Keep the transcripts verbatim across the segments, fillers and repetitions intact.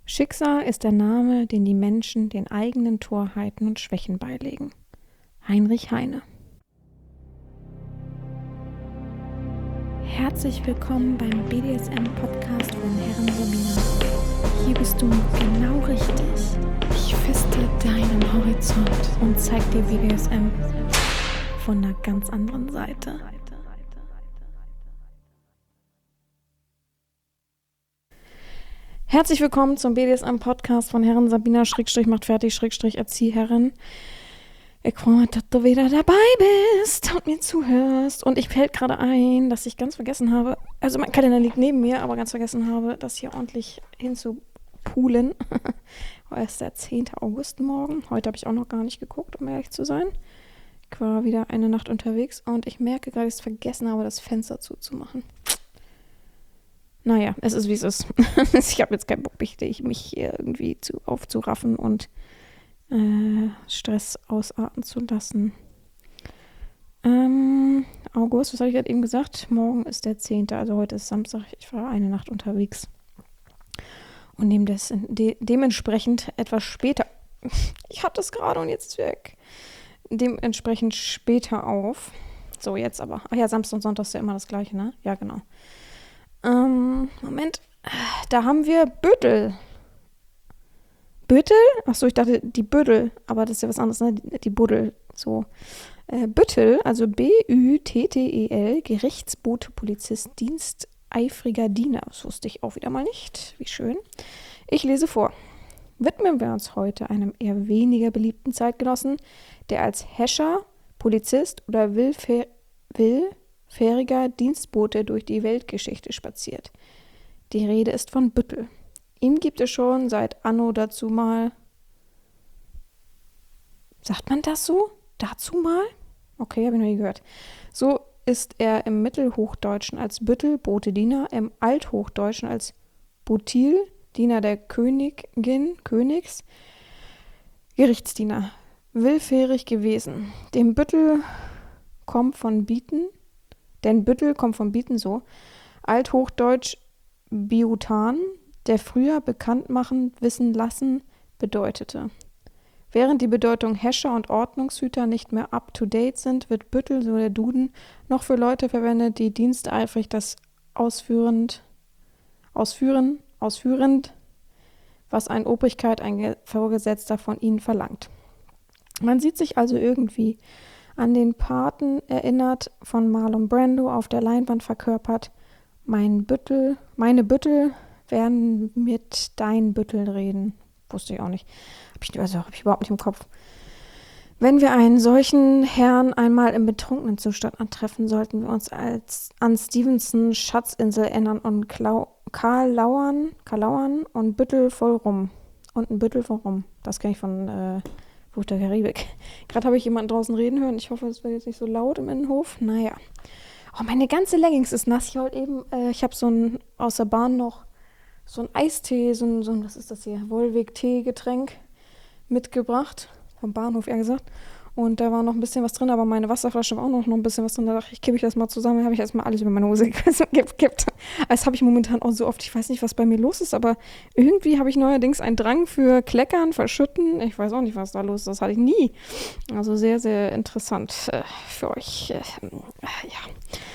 Schicksal ist der Name, den die Menschen den eigenen Torheiten und Schwächen beilegen. Heinrich Heine. Herzlich willkommen beim B D S M-Podcast von Herren Sabina. Hier bist du genau richtig. Ich feste deinen Horizont und zeig dir B D S M von einer ganz anderen Seite. Herzlich willkommen zum B D S M-Podcast von Herren Sabina, Schrägstrich macht fertig, Schrägstrich Erzieherin. Ich freue mich, dass du wieder dabei bist und mir zuhörst. Und ich fällt gerade ein, dass ich ganz vergessen habe, also mein Kalender liegt neben mir, aber ganz vergessen habe, das hier ordentlich hinzupulen. Heute ist der zehnte August morgen. Heute habe ich auch noch gar nicht geguckt, um ehrlich zu sein. Ich war wieder eine Nacht unterwegs und ich merke gerade, dass ich vergessen habe, das Fenster zuzumachen. Naja, es ist, wie es ist. Ich habe jetzt keinen Bock, mich, mich irgendwie zu, aufzuraffen und äh, Stress ausarten zu lassen. Ähm, August, was habe ich gerade eben gesagt? Morgen ist der zehnte, also heute ist Samstag. Ich war eine Nacht unterwegs. Und nehme das de- dementsprechend etwas später. Ich hatte es gerade und jetzt ist weg. Dementsprechend später auf. So, jetzt aber. Ach ja, Samstag und Sonntag ist ja immer das Gleiche, ne? Ja, genau. Ähm, Moment. Da haben wir Büttel. Büttel? Achso, ich dachte die Büttel, aber das ist ja was anderes, ne? Die, die Buddel. So. Äh, Büttel, also B Ü T T E L, Gerichtsbote, Polizist, diensteifriger Diener. Das wusste ich auch wieder mal nicht. Wie schön. Ich lese vor. Widmen wir uns heute einem eher weniger beliebten Zeitgenossen, der als Häscher, Polizist oder willfähr- willfähriger Dienstbote durch die Weltgeschichte spaziert. Die Rede ist von Büttel. Ihm gibt es schon seit anno dazu mal... Sagt man das so? Dazu mal? Okay, habe ich noch nie gehört. So ist er im Mittelhochdeutschen als Büttel, Botediener, im Althochdeutschen als Butil, Diener der Königin, Königs, Gerichtsdiener, willfährig gewesen. Dem Büttel kommt von Bieten, denn Büttel kommt von Bieten so, Althochdeutsch Biutan, der früher bekannt machen, wissen lassen bedeutete. Während die Bedeutung Häscher und Ordnungshüter nicht mehr up-to-date sind, wird Büttel, so der Duden, noch für Leute verwendet, die diensteifrig das ausführend, ausführen, ausführend, was eine Obrigkeit, ein Vorgesetzter von ihnen verlangt. Man sieht sich also irgendwie an den Paten erinnert, von Marlon Brando auf der Leinwand verkörpert. Mein Büttel, meine Büttel werden mit deinen Bütteln reden. Wusste ich auch nicht. Hab ich, also habe ich überhaupt nicht im Kopf. Wenn wir einen solchen Herrn einmal im betrunkenen Zustand antreffen, sollten wir uns als an Stevenson Schatzinsel erinnern und Klau- Karlauern, Karlauern und Büttel voll rum. Und ein Büttel voll rum. Das kenne ich von äh, Fluch der Karibik. Gerade habe ich jemanden draußen reden hören. Ich hoffe, es wird jetzt nicht so laut im Innenhof. Naja. Oh, meine ganze Leggings ist nass. Ich wollte eben, äh, ich habe so ein, aus der Bahn noch so ein Eistee, so ein, so ein, was ist das hier, Wollweg-Tee-Getränk mitgebracht. Vom Bahnhof, eher gesagt. Und da war noch ein bisschen was drin, aber meine Wasserflasche war auch noch, noch ein bisschen was drin. Da dachte ich, kippe ich das mal zusammen. Da habe ich erstmal alles über meine Hose gekippt. Das habe ich momentan auch so oft. Ich weiß nicht, was bei mir los ist, aber irgendwie habe ich neuerdings einen Drang für Kleckern, Verschütten. Ich weiß auch nicht, was da los ist. Das hatte ich nie. Also sehr, sehr interessant äh, für euch. Äh, ja.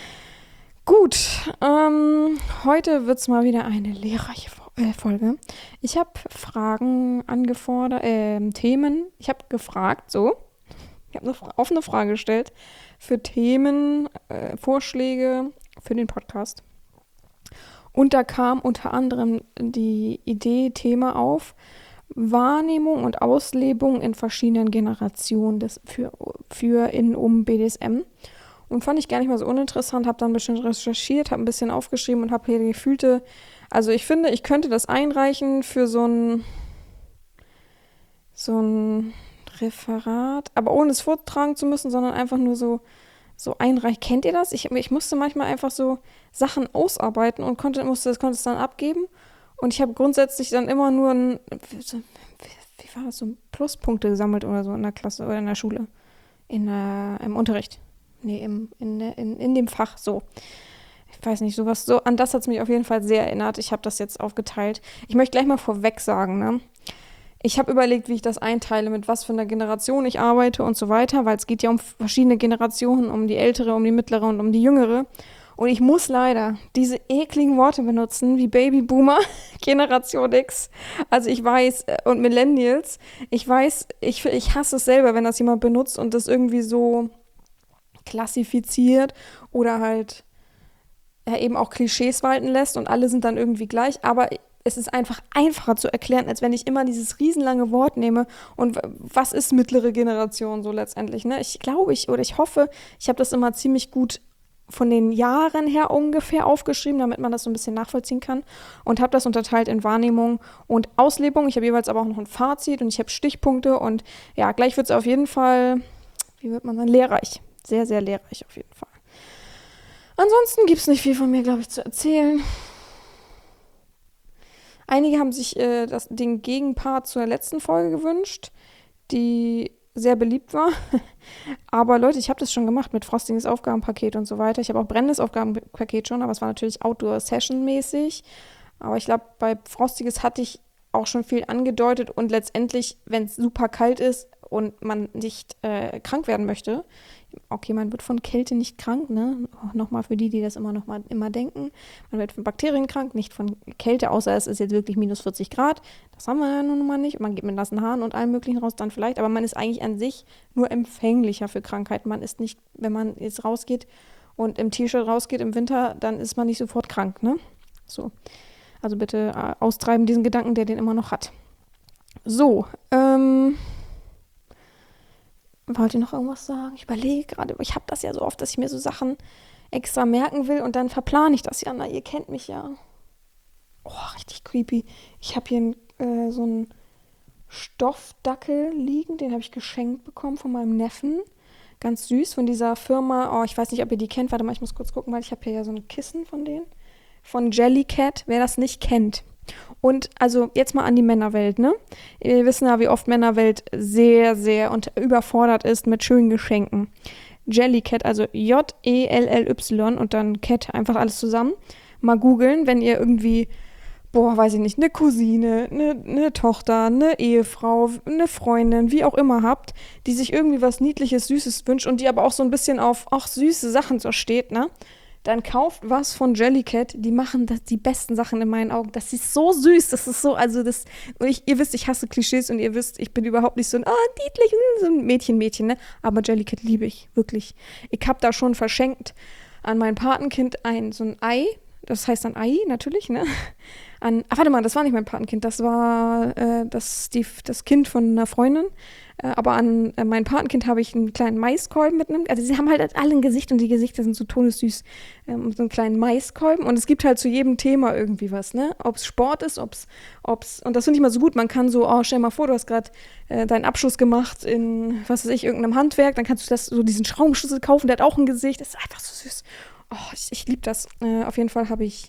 Gut, ähm, heute wird es mal wieder eine lehrreiche äh, Folge. Ich habe Fragen angefordert, äh, Themen. Ich habe gefragt, so. Ich habe eine offene Frage gestellt für Themen, äh, Vorschläge für den Podcast. Und da kam unter anderem die Idee, Thema auf, Wahrnehmung und Auslebung in verschiedenen Generationen des, für, für in um B D S M. Und fand ich gar nicht mal so uninteressant, habe dann ein bisschen recherchiert, habe ein bisschen aufgeschrieben und habe hier die gefühlte, also ich finde, ich könnte das einreichen für so ein, so ein Referat, aber ohne es vortragen zu müssen, sondern einfach nur so, so einreichen. Kennt ihr das? Ich, ich musste manchmal einfach so Sachen ausarbeiten und konnte, musste, konnte es dann abgeben. Und ich habe grundsätzlich dann immer nur ein, wie war das, so Pluspunkte gesammelt oder so in der Klasse oder in der Schule, in der, im Unterricht. Nee, im, in, in, in dem Fach so. weiß nicht, sowas, so, an das hat es mich auf jeden Fall sehr erinnert. Ich habe das jetzt aufgeteilt. Ich möchte gleich mal vorweg sagen, ne? Ich habe überlegt, wie ich das einteile, mit was für einer Generation ich arbeite und so weiter, weil es geht ja um verschiedene Generationen, um die ältere, um die mittlere und um die jüngere. Und ich muss leider diese ekligen Worte benutzen, wie Babyboomer, Generation X. Also ich weiß, äh, und Millennials, ich weiß, ich, ich hasse es selber, wenn das jemand benutzt und das irgendwie so klassifiziert oder halt ja, eben auch Klischees walten lässt und alle sind dann irgendwie gleich. Aber es ist einfach einfacher zu erklären, als wenn ich immer dieses riesenlange Wort nehme. Und was ist mittlere Generation so letztendlich? Ne? Ich glaube, ich oder ich hoffe, ich habe das immer ziemlich gut von den Jahren her ungefähr aufgeschrieben, damit man das so ein bisschen nachvollziehen kann. Und habe das unterteilt in Wahrnehmung und Auslebung. Ich habe jeweils aber auch noch ein Fazit und ich habe Stichpunkte. Und ja, gleich wird es auf jeden Fall, wie wird man sagen, lehrreich. Sehr, sehr lehrreich auf jeden Fall. Ansonsten gibt es nicht viel von mir, glaube ich, zu erzählen. Einige haben sich äh, das, den Gegenpart zur letzten Folge gewünscht, die sehr beliebt war. Aber Leute, ich habe das schon gemacht mit frostiges Aufgabenpaket und so weiter. Ich habe auch brennendes Aufgabenpaket schon, aber es war natürlich Outdoor-Session-mäßig. Aber ich glaube, bei frostiges hatte ich auch schon viel angedeutet und letztendlich, wenn es super kalt ist und man nicht äh, krank werden möchte, okay, man wird von Kälte nicht krank, ne? Nochmal für die, die das immer noch mal immer denken. Man wird von Bakterien krank, nicht von Kälte, außer es ist jetzt wirklich minus vierzig Grad. Das haben wir ja nun mal nicht. Man geht mit nassen Haaren und allem Möglichen raus, dann vielleicht. Aber man ist eigentlich an sich nur empfänglicher für Krankheiten. Man ist nicht, wenn man jetzt rausgeht und im T-Shirt rausgeht im Winter, dann ist man nicht sofort krank, ne? So. Also bitte äh, austreiben diesen Gedanken, der den immer noch hat. So, ähm... wollt ihr noch irgendwas sagen? Ich überlege gerade, ich habe das ja so oft, dass ich mir so Sachen extra merken will und dann verplane ich das ja. Na, ihr kennt mich ja. Oh, richtig creepy. Ich habe hier äh, so einen Stoffdackel liegen, den habe ich geschenkt bekommen von meinem Neffen. Ganz süß, von dieser Firma, oh, ich weiß nicht, ob ihr die kennt. Warte mal, ich muss kurz gucken, weil ich habe hier ja so ein Kissen von denen. Von Jellycat, wer das nicht kennt. Und also jetzt mal an die Männerwelt, ne? Wir wissen ja, wie oft Männerwelt sehr, sehr und überfordert ist mit schönen Geschenken. Jellycat, also J E L L Y und dann Cat, einfach alles zusammen. Mal googeln, wenn ihr irgendwie, boah, weiß ich nicht, eine Cousine, eine, eine Tochter, eine Ehefrau, eine Freundin, wie auch immer habt, die sich irgendwie was Niedliches, Süßes wünscht und die aber auch so ein bisschen auf, ach, süße Sachen so steht, ne? Dann kauft was von Jellycat. Die machen das, die besten Sachen in meinen Augen. Das ist so süß. Das ist so, also das, und ich, ihr wisst, ich hasse Klischees und ihr wisst, ich bin überhaupt nicht so ein, ah, oh, niedlich, so ein Mädchen-Mädchen, ne? Aber Jellycat liebe ich, wirklich. Ich habe da schon verschenkt an mein Patenkind ein, so ein Ei. Das heißt ein Ei, natürlich, ne? An, ach, warte mal, das war nicht mein Patenkind. Das war äh, das, die, das Kind von einer Freundin. Äh, aber an äh, mein Patenkind habe ich einen kleinen Maiskolben mit einem, also sie haben halt alle ein Gesicht und die Gesichter sind so todessüß, ähm, so einen kleinen Maiskolben und es gibt halt zu jedem Thema irgendwie was, ne? Ob es Sport ist, ob es, und das finde ich mal so gut, man kann so, oh, stell mal vor, du hast gerade äh, deinen Abschluss gemacht in, was weiß ich, irgendeinem Handwerk, dann kannst du das, so diesen Schraubenschlüssel kaufen, der hat auch ein Gesicht, das ist einfach so süß. Oh, ich, ich liebe das. Äh, auf jeden Fall habe ich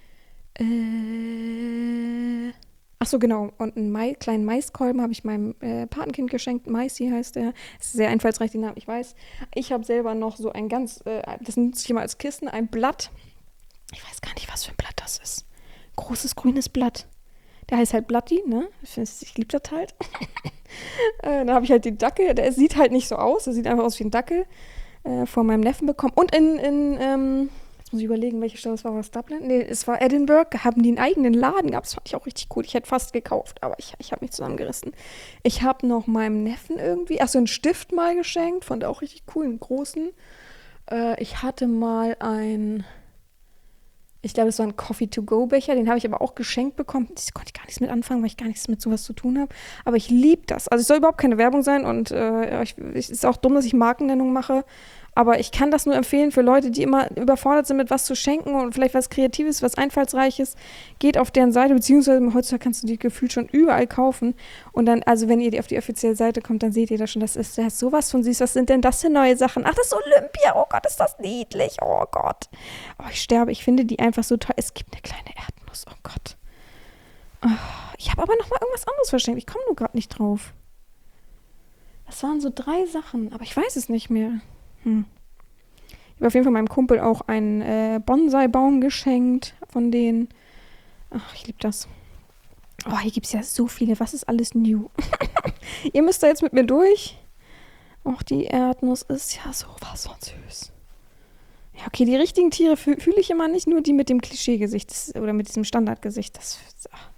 äh, ach so, genau. Und einen Mai, kleinen Maiskolben habe ich meinem äh, Patenkind geschenkt. Maisi heißt der. Ist sehr einfallsreich, den Namen, ich weiß. Ich habe selber noch so ein ganz, äh, das nutze ich immer als Kissen, ein Blatt. Ich weiß gar nicht, was für ein Blatt das ist. Großes grünes Blatt. Der heißt halt Blatti, ne? Ich, ich liebe das halt. äh, dann habe ich halt den Dackel. Der sieht halt nicht so aus. Der sieht einfach aus wie ein Dackel. Äh, von meinem Neffen bekommen. Und in, in ähm, jetzt muss ich überlegen, welche Stadt es war. War es Dublin? Nee, es war Edinburgh. Haben die einen eigenen Laden gehabt. Das fand ich auch richtig cool. Ich hätte fast gekauft, aber ich, ich habe mich zusammengerissen. Ich habe noch meinem Neffen irgendwie, ach so, einen Stift mal geschenkt. Fand er auch richtig cool, einen großen. Äh, ich hatte mal ein, ich glaube, es war ein Coffee-to-go-Becher. Den habe ich aber auch geschenkt bekommen. Das konnte ich gar nichts mit anfangen, weil ich gar nichts mit sowas zu tun habe. Aber ich liebe das. Also es soll überhaupt keine Werbung sein und äh, ich, es ist auch dumm, dass ich Markennennung mache. Aber ich kann das nur empfehlen für Leute, die immer überfordert sind, mit was zu schenken und vielleicht was Kreatives, was Einfallsreiches. Geht auf deren Seite, beziehungsweise heutzutage kannst du die gefühlt schon überall kaufen. Und dann, also wenn ihr auf die offizielle Seite kommt, dann seht ihr da schon, das ist, das ist sowas von süß. Was sind denn das für neue Sachen? Ach, das ist Olympia. Oh Gott, ist das niedlich. Oh Gott. Oh, ich sterbe. Ich finde die einfach so toll. Es gibt eine kleine Erdnuss. Oh Gott. Oh, ich habe aber noch mal irgendwas anderes verschenkt. Ich komme nur gerade nicht drauf. Das waren so drei Sachen, aber ich weiß es nicht mehr. Hm. Ich habe auf jeden Fall meinem Kumpel auch einen äh, Bonsai-Baum geschenkt von denen. Ach, ich liebe das. Oh, hier gibt es ja so viele. Was ist alles new? Ihr müsst da jetzt mit mir durch. Och, die Erdnuss ist ja sowas von süß. Ja, okay, die richtigen Tiere fü- fühle ich immer nicht, nur die mit dem Klischeegesicht das, oder mit diesem Standardgesicht. Das, ach.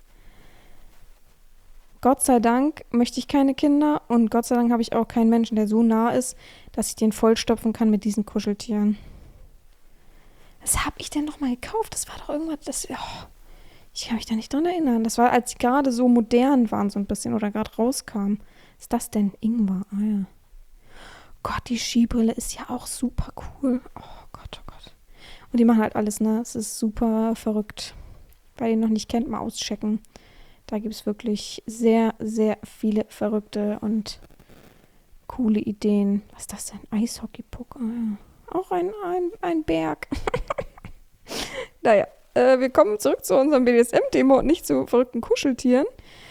Gott sei Dank möchte ich keine Kinder und Gott sei Dank habe ich auch keinen Menschen, der so nah ist, dass ich den vollstopfen kann mit diesen Kuscheltieren. Was habe ich denn noch mal gekauft? Das war doch irgendwas, das, oh, ich kann mich da nicht dran erinnern. Das war, als sie gerade so modern waren so ein bisschen oder gerade rauskamen. Was ist das denn? Ingwer, ah ja. Gott, die Skibrille ist ja auch super cool. Oh Gott, oh Gott. Und die machen halt alles, ne? Es ist super verrückt. Wer ihn noch nicht kennt, mal auschecken. Da gibt es wirklich sehr, sehr viele verrückte und coole Ideen. Was ist das denn? Eishockey-Puck. Ah, ja. Auch ein, ein, ein Berg. Naja, äh, wir kommen zurück zu unserem B D S M-Thema und nicht zu verrückten Kuscheltieren.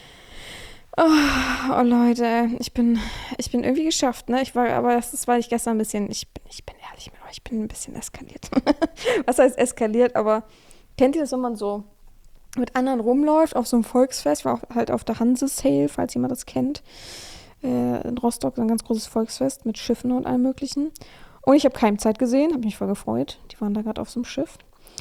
Oh, oh Leute, ich bin, ich bin irgendwie geschafft, ne? Ich war, aber das ist, weil ich gestern ein bisschen, ich bin, ich bin ehrlich mit euch, ich bin ein bisschen eskaliert. Was heißt eskaliert? Aber kennt ihr das, wenn man so mit anderen rumläuft auf so einem Volksfest? War auch halt auf der Hanse-Sale, falls jemand das kennt. Äh, in Rostock so ein ganz großes Volksfest mit Schiffen und allem Möglichen. Und ich habe Keimzeit gesehen, habe mich voll gefreut. Die waren da gerade auf so einem Schiff.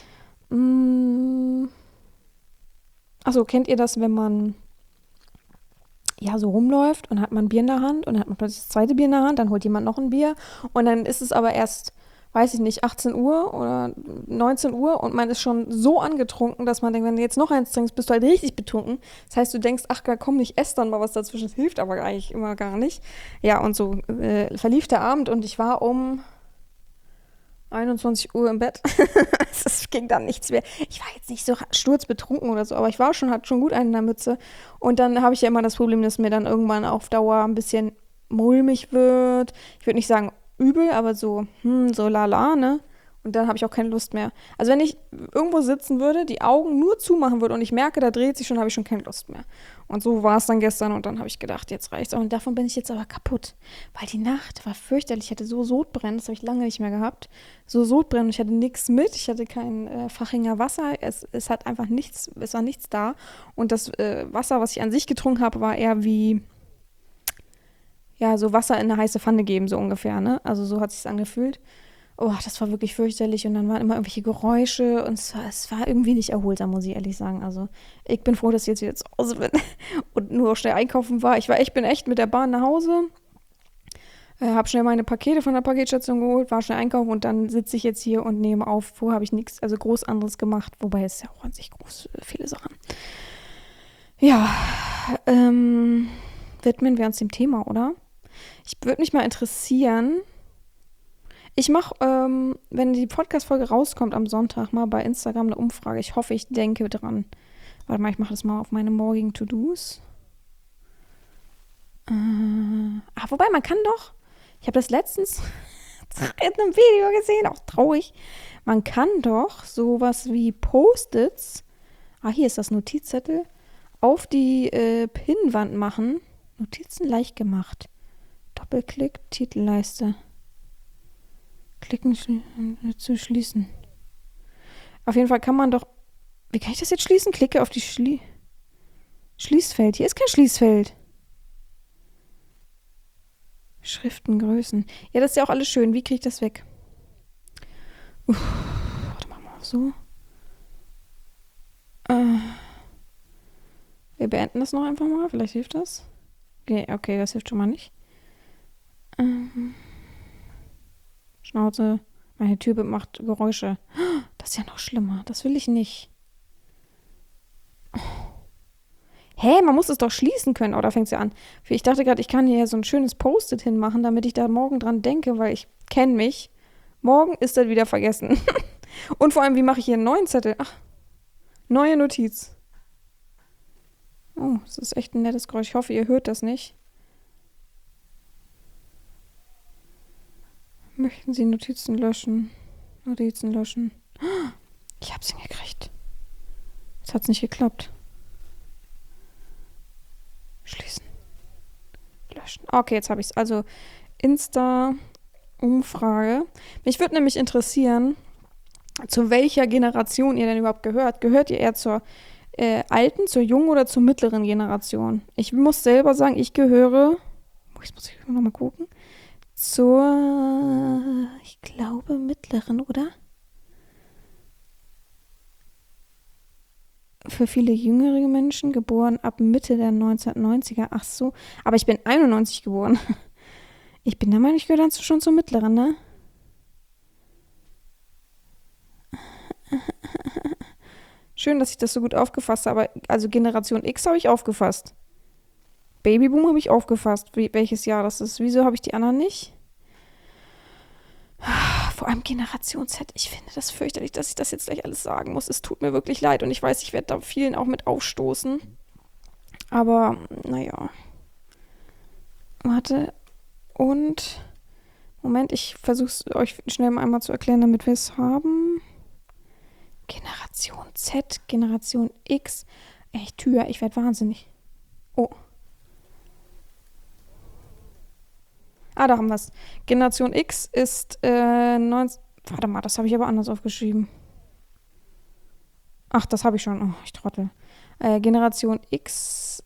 Mm. Achso, kennt ihr das, wenn man ja, so rumläuft und hat man ein Bier in der Hand und dann hat man plötzlich das zweite Bier in der Hand, dann holt jemand noch ein Bier und dann ist es aber erst, weiß ich nicht, achtzehn Uhr oder neunzehn Uhr und man ist schon so angetrunken, dass man denkt, wenn du jetzt noch eins trinkst, bist du halt richtig betrunken. Das heißt, du denkst, ach komm, ich esse dann mal was dazwischen, das hilft aber eigentlich immer gar nicht. Ja, und so äh, verlief der Abend und ich war um einundzwanzig Uhr im Bett. Es ging dann nichts mehr. Ich war jetzt nicht so sturzbetrunken oder so, aber ich war schon, hatte schon gut einen in der Mütze. Und dann habe ich ja immer das Problem, dass mir dann irgendwann auf Dauer ein bisschen mulmig wird. Ich würde nicht sagen übel, aber so, hm, so lala, ne? Und dann habe ich auch keine Lust mehr. Also wenn ich irgendwo sitzen würde, die Augen nur zumachen würde und ich merke, da dreht sich schon, habe ich schon keine Lust mehr. Und so war es dann gestern und dann habe ich gedacht, jetzt reicht's auch. Und davon bin ich jetzt aber kaputt. Weil die Nacht war fürchterlich. Ich hatte so Sodbrennen, das habe ich lange nicht mehr gehabt. So Sodbrennen, ich hatte nichts mit. Ich hatte kein äh, Fachinger Wasser. Es, es hat einfach nichts, es war nichts da. Und das äh, Wasser, was ich an sich getrunken habe, war eher wie, ja, so Wasser in eine heiße Pfanne geben, so ungefähr, ne? Also so hat sich's angefühlt. Oh, das war wirklich fürchterlich und dann waren immer irgendwelche Geräusche und es war, es war irgendwie nicht erholsam, muss ich ehrlich sagen. Also ich bin froh, dass ich jetzt wieder zu Hause bin und nur schnell einkaufen war. Ich war echt, bin echt mit der Bahn nach Hause, äh, habe schnell meine Pakete von der Paketstation geholt, war schnell einkaufen und dann sitze ich jetzt hier und nehme auf. Vorher habe ich nichts, also groß anderes gemacht, wobei es ja auch an sich groß, äh, viele Sachen. Ja, ähm, widmen wir uns dem Thema, oder? Ich würde mich mal interessieren. Ich mache, ähm, wenn die Podcast-Folge rauskommt am Sonntag, mal bei Instagram eine Umfrage. Ich hoffe, ich denke dran. Warte mal, ich mache das mal auf meine morgigen To-Dos. Äh, ah, wobei, man kann doch, ich habe das letztens in einem Video gesehen, auch traurig. Man kann doch sowas wie Post-its, ah, hier ist das Notizzettel, auf die äh, Pinnwand machen. Notizen leicht gemacht. Doppelklick, Titelleiste. Klicken schl- zu schließen. Auf jeden Fall kann man doch. Wie kann ich das jetzt schließen? Klicke auf die Schlie Schließfeld. Hier ist kein Schließfeld. Schriftengrößen. Ja, das ist ja auch alles schön. Wie kriege ich das weg? Uff, warte, machen wir auch so. Äh, wir beenden das noch einfach mal. Vielleicht hilft das. Okay, okay, das hilft schon mal nicht. Ähm. Schnauze, meine Tür macht Geräusche. Das ist ja noch schlimmer. Das will ich nicht. Oh. Hä, man muss es doch schließen können. Oh, da fängt es ja an. Ich dachte gerade, ich kann hier so ein schönes Post-it hinmachen, damit ich da morgen dran denke, weil ich kenne mich. Morgen ist das wieder vergessen. Und vor allem, wie mache ich hier einen neuen Zettel? Ach, neue Notiz. Oh, das ist echt ein nettes Geräusch. Ich hoffe, ihr hört das nicht. Möchten Sie Notizen löschen? Notizen löschen. Ich hab's hingekriegt. Jetzt hat's nicht geklappt. Schließen. Löschen. Okay, jetzt habe ich's. Also Insta, Umfrage. Mich würde nämlich interessieren, zu welcher Generation ihr denn überhaupt gehört. Gehört ihr eher zur äh, alten, zur jungen oder zur mittleren Generation? Ich muss selber sagen, ich gehöre, jetzt muss ich nochmal gucken, zur, ich glaube, mittleren, oder? Für viele jüngere Menschen, geboren ab Mitte der neunzehnhundertneunziger. Ach so, aber ich bin einundneunzig geboren. Ich bin der Meinung, ich gehöre dann schon zur mittleren, ne? Schön, dass ich das so gut aufgefasst habe. Also Generation X habe ich aufgefasst. Babyboom habe ich aufgefasst, wie, welches Jahr das ist. Wieso habe ich die anderen nicht? Vor allem Generation Z. Ich finde das fürchterlich, dass ich das jetzt gleich alles sagen muss. Es tut mir wirklich leid und ich weiß, ich werde da vielen auch mit aufstoßen. Aber, naja. Warte. Und, Moment, ich versuche es euch schnell mal einmal zu erklären, damit wir es haben. Generation Z, Generation X. Echt, Tür, ich werde wahnsinnig. Oh. Ah, da haben wir es. Generation X ist äh, neunzehn. Warte mal, das habe ich aber anders aufgeschrieben. Ach, das habe ich schon. Oh, ich trottel. Äh, Generation X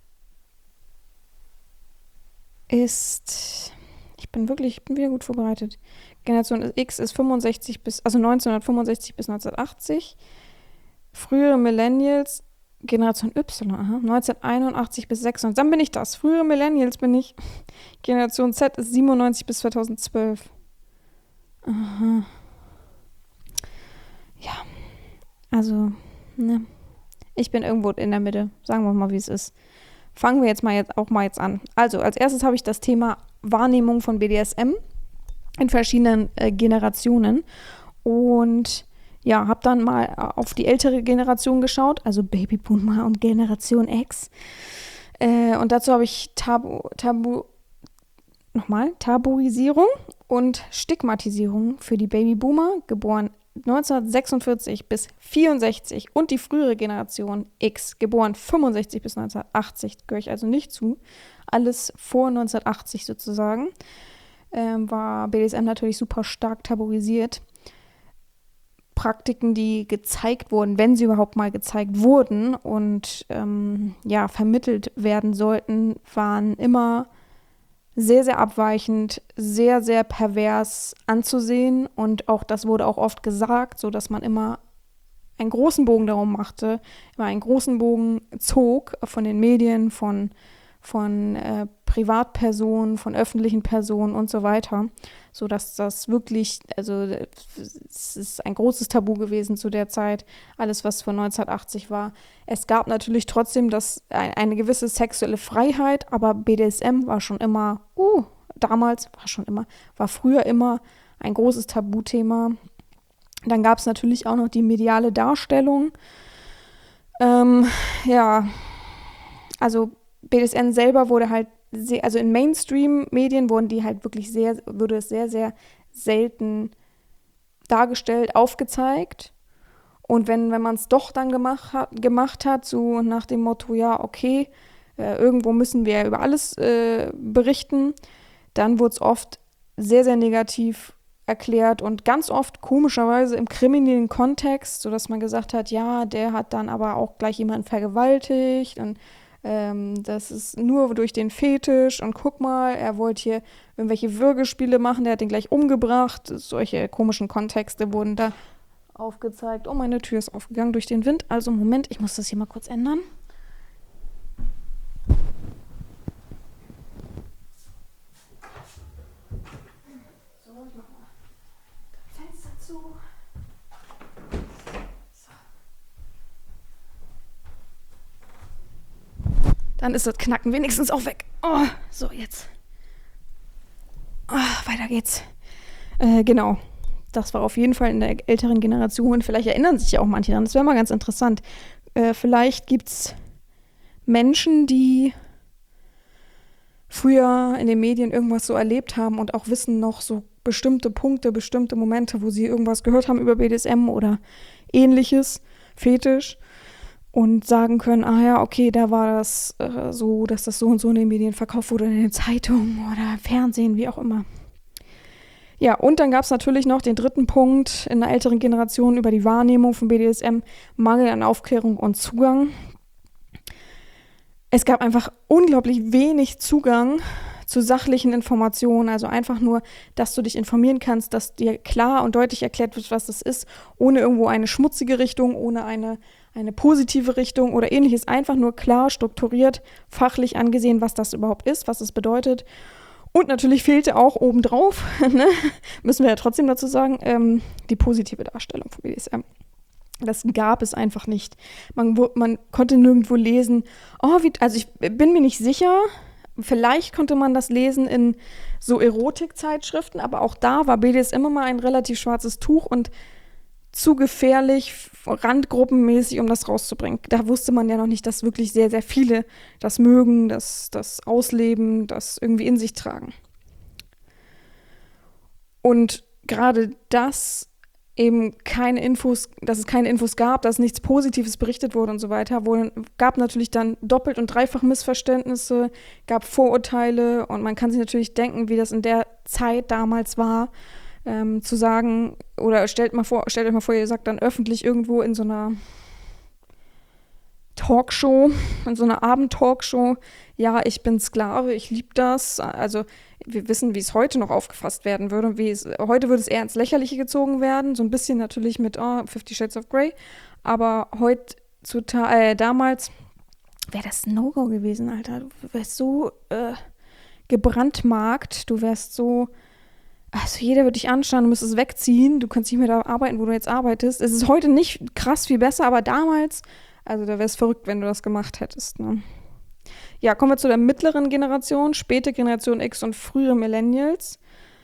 ist. Ich bin wirklich, ich bin wieder gut vorbereitet. Generation X ist fünfundsechzig bis, also neunzehnhundertfünfundsechzig bis neunzehnhundertachtzig. Frühere Millennials, Generation Y, aha, neunzehnhunderteinundachtzig bis sechsundneunzig. Dann bin ich das. Frühere Millennials bin ich. Generation Z ist siebenundneunzig bis zweitausendzwölf. Aha. Ja, also, ne. Ich bin irgendwo in der Mitte. Sagen wir mal, wie es ist. Fangen wir jetzt mal jetzt auch mal jetzt an. Also, als erstes habe ich das Thema Wahrnehmung von B D S M in verschiedenen äh, Generationen und ja, habe dann mal auf die ältere Generation geschaut, also Babyboomer und Generation X. Äh, und dazu habe ich Tabu, Tabu, nochmal, Tabuisierung und Stigmatisierung für die Babyboomer, geboren neunzehnhundertsechsundvierzig bis vierundsechzig und die frühere Generation X, geboren fünfundsechzig bis neunzehnhundertachtzig, gehöre ich also nicht zu. Alles vor neunzehnhundertachtzig sozusagen, ähm, war B D S M natürlich super stark tabuisiert. Praktiken, die gezeigt wurden, wenn sie überhaupt mal gezeigt wurden und ähm, ja, vermittelt werden sollten, waren immer sehr, sehr abweichend, sehr, sehr pervers anzusehen und auch das wurde auch oft gesagt, sodass man immer einen großen Bogen darum machte, immer einen großen Bogen zog von den Medien, von, von äh, Privatpersonen, von öffentlichen Personen und so weiter, sodass das wirklich, also es ist ein großes Tabu gewesen zu der Zeit, alles, was vor neunzehnhundertachtzig war. Es gab natürlich trotzdem das, eine gewisse sexuelle Freiheit, aber B D S M war schon immer, uh, damals war schon immer, war früher immer ein großes Tabuthema. Dann gab es natürlich auch noch die mediale Darstellung. Ähm, ja, also B D S M selber wurde halt, sehr, also in Mainstream-Medien wurden die halt wirklich sehr, wurde es sehr, sehr selten dargestellt, aufgezeigt. Und wenn, wenn man es doch dann gemacht hat, gemacht hat, so nach dem Motto, ja, okay, äh, irgendwo müssen wir über alles äh, berichten, dann wurde es oft sehr, sehr negativ erklärt und ganz oft komischerweise im kriminellen Kontext, sodass man gesagt hat, ja, der hat dann aber auch gleich jemanden vergewaltigt und ähm, das ist nur durch den Fetisch und guck mal, er wollte hier irgendwelche Würgespiele machen, der hat den gleich umgebracht. Solche komischen Kontexte wurden da aufgezeigt. Oh, meine Tür ist aufgegangen durch den Wind. Also Moment, ich muss das hier mal kurz ändern. So, ich mach mal das Fenster zu. So. Dann ist das Knacken wenigstens auch weg. Oh, so, jetzt. Oh, weiter geht's. Äh, genau. Das war auf jeden Fall in der älteren Generation. Vielleicht erinnern sich ja auch manche daran. Das wäre mal ganz interessant. Äh, vielleicht gibt es Menschen, die früher in den Medien irgendwas so erlebt haben und auch wissen noch so bestimmte Punkte, bestimmte Momente, wo sie irgendwas gehört haben über B D S M oder ähnliches, Fetisch, und sagen können, ah ja, okay, da war das äh, so, dass das so und so in den Medien verkauft wurde, in den Zeitungen oder im Fernsehen, wie auch immer. Ja, und dann gab es natürlich noch den dritten Punkt in der älteren Generation über die Wahrnehmung von B D S M, Mangel an Aufklärung und Zugang. Es gab einfach unglaublich wenig Zugang zu sachlichen Informationen, also einfach nur, dass du dich informieren kannst, dass dir klar und deutlich erklärt wird, was das ist, ohne irgendwo eine schmutzige Richtung, ohne eine, eine positive Richtung oder ähnliches, einfach nur klar, strukturiert, fachlich angesehen, was das überhaupt ist, was es bedeutet. Und natürlich fehlte auch obendrauf, ne, müssen wir ja trotzdem dazu sagen, ähm, die positive Darstellung von B D S M. Das gab es einfach nicht. Man, man konnte nirgendwo lesen, oh, wie, also ich bin mir nicht sicher, vielleicht konnte man das lesen in so Erotikzeitschriften, aber auch da war B D S M immer ein relativ schwarzes Tuch und zu gefährlich, randgruppenmäßig, um das rauszubringen. Da wusste man ja noch nicht, dass wirklich sehr, sehr viele das mögen, das, das ausleben, das irgendwie in sich tragen. Und gerade das eben keine Infos, dass es keine Infos gab, dass nichts Positives berichtet wurde und so weiter, wo, gab natürlich dann doppelt und dreifach Missverständnisse, gab Vorurteile und man kann sich natürlich denken, wie das in der Zeit damals war, ähm, zu sagen, oder stellt mal vor, stellt euch mal vor, ihr sagt dann öffentlich irgendwo in so einer Talkshow, in so einer Abend-Talkshow, ja, ich bin Sklave, ich liebe das. Also wir wissen, wie es heute noch aufgefasst werden würde. Wie es, heute würde es eher ins Lächerliche gezogen werden, so ein bisschen natürlich mit oh, Fifty Shades of Grey, aber heutzutage, äh, damals wäre das ein No-Go gewesen, Alter. Du wärst so äh, gebrandmarkt, du wärst so, also jeder würde dich anschauen, du müsstest wegziehen, du kannst nicht mehr da arbeiten, wo du jetzt arbeitest. Es ist heute nicht krass viel besser, aber damals, also da wäre es verrückt, wenn du das gemacht hättest, ne? Ja, kommen wir zu der mittleren Generation, späte Generation X und frühere Millennials.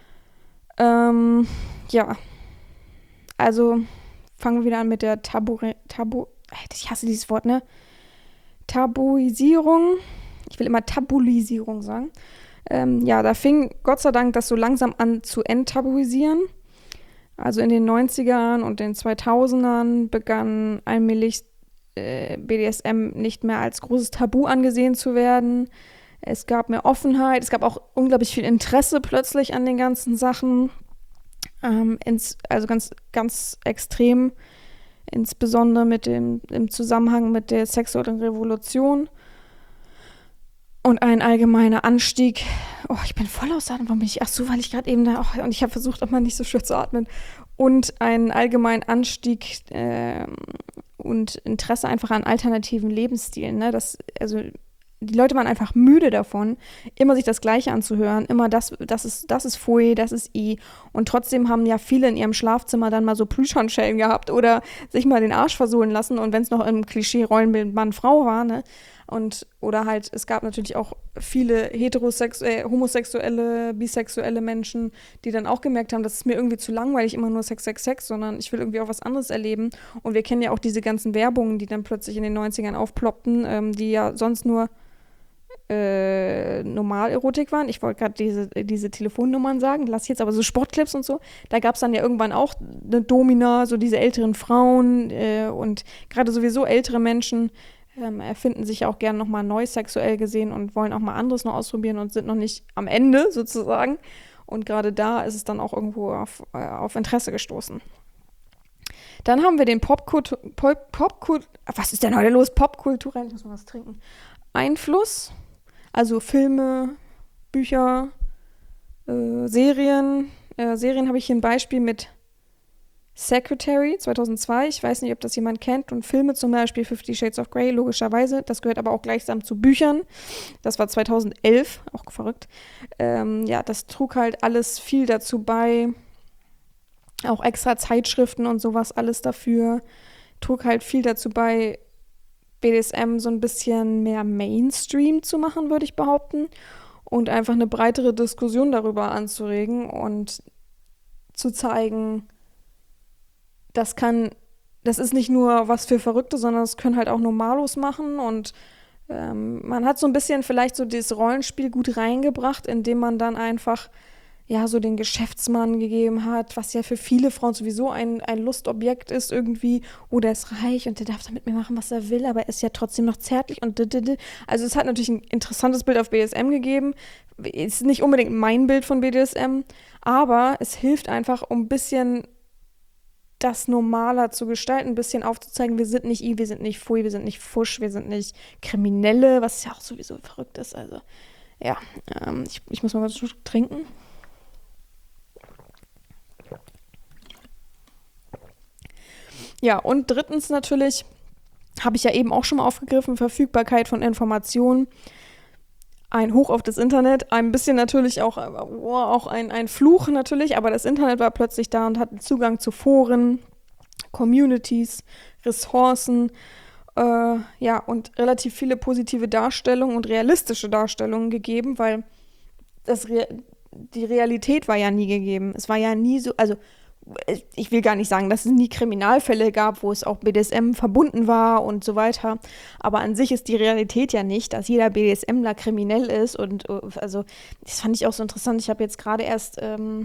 Ähm, ja, also fangen wir wieder an mit der Tabu, Tabu, ich hasse dieses Wort, ne? Tabuisierung, ich will immer Tabuisierung sagen. Ähm, ja, da fing Gott sei Dank das so langsam an zu enttabuisieren. Also in den neunzigern und den zweitausendern begann allmählich B D S M nicht mehr als großes Tabu angesehen zu werden. Es gab mehr Offenheit, es gab auch unglaublich viel Interesse plötzlich an den ganzen Sachen. Ähm, ins, also ganz, ganz extrem, insbesondere mit dem, im Zusammenhang mit der sexuellen Revolution. Und ein allgemeiner Anstieg. Oh, ich bin voll außer Atem. Warum bin ich? Ach so, weil ich gerade eben da. Oh, und ich habe versucht, auch mal nicht so schwer zu atmen. Und einen allgemeinen Anstieg äh, und Interesse einfach an alternativen Lebensstilen. Ne? Das, also die Leute waren einfach müde davon, immer sich das Gleiche anzuhören, immer das, das ist, das ist Pfui, das ist I. Und trotzdem haben ja viele in ihrem Schlafzimmer dann mal so Plüschhandschellen gehabt oder sich mal den Arsch versohlen lassen. Und wenn es noch im Klischee-Rollenbild Mann-Frau war, ne? Und, oder halt, es gab natürlich auch viele heterosex- äh, homosexuelle, bisexuelle Menschen, die dann auch gemerkt haben, das ist mir irgendwie zu langweilig, immer nur Sex, Sex, Sex, sondern ich will irgendwie auch was anderes erleben. Und wir kennen ja auch diese ganzen Werbungen, die dann plötzlich in den neunzigern aufploppten, ähm, die ja sonst nur äh, Normal-Erotik waren. Ich wollte gerade diese, diese Telefonnummern sagen, lass ich jetzt aber so Sportclips und so. Da gab es dann ja irgendwann auch eine Domina, so diese älteren Frauen äh, und gerade sowieso ältere Menschen, Ähm, erfinden sich auch gerne nochmal neu sexuell gesehen und wollen auch mal anderes noch ausprobieren und sind noch nicht am Ende sozusagen. Und gerade da ist es dann auch irgendwo auf, äh, auf Interesse gestoßen. Dann haben wir den Popkultur, Pop, Popkult, was ist denn heute los? Popkultur, ich muss mal was trinken. Einfluss, also Filme, Bücher, äh, Serien. Äh, Serien habe ich hier ein Beispiel mit Secretary zweitausendzwei, ich weiß nicht, ob das jemand kennt, und Filme zum Beispiel Fifty Shades of Grey, logischerweise, das gehört aber auch gleichsam zu Büchern, das war zweitausendelf, auch verrückt, ähm, ja, das trug halt alles viel dazu bei, auch extra Zeitschriften und sowas, alles dafür, trug halt viel dazu bei, B D S M so ein bisschen mehr Mainstream zu machen, würde ich behaupten, und einfach eine breitere Diskussion darüber anzuregen und zu zeigen, das kann, das ist nicht nur was für Verrückte, sondern es können halt auch Normalos machen und ähm, man hat so ein bisschen vielleicht so dieses Rollenspiel gut reingebracht, indem man dann einfach ja, so den Geschäftsmann gegeben hat, was ja für viele Frauen sowieso ein, ein Lustobjekt ist irgendwie. Oh, der ist reich und der darf damit mir machen, was er will, aber er ist ja trotzdem noch zärtlich und dididi. Also es hat natürlich ein interessantes Bild auf B D S M gegeben. Ist nicht unbedingt mein Bild von B D S M, aber es hilft einfach, um ein bisschen das normaler zu gestalten, ein bisschen aufzuzeigen, wir sind nicht I, wir sind nicht Pfui, wir sind nicht Fusch, wir sind nicht Kriminelle, was ja auch sowieso verrückt ist. Also ja, ähm, ich, ich muss mal was trinken. Ja, und drittens natürlich, habe ich ja eben auch schon mal aufgegriffen, Verfügbarkeit von Informationen. Ein Hoch auf das Internet, ein bisschen natürlich auch, oh, auch ein, ein Fluch natürlich, aber das Internet war plötzlich da und hatte Zugang zu Foren, Communities, Ressourcen, äh, ja, und relativ viele positive Darstellungen und realistische Darstellungen gegeben, weil das Re- die Realität war ja nie gegeben. Es war ja nie so, also ich will gar nicht sagen, dass es nie Kriminalfälle gab, wo es auch B D S M verbunden war und so weiter. Aber an sich ist die Realität ja nicht, dass jeder BDSMler kriminell ist. Und also das fand ich auch so interessant. Ich habe jetzt gerade erst ähm,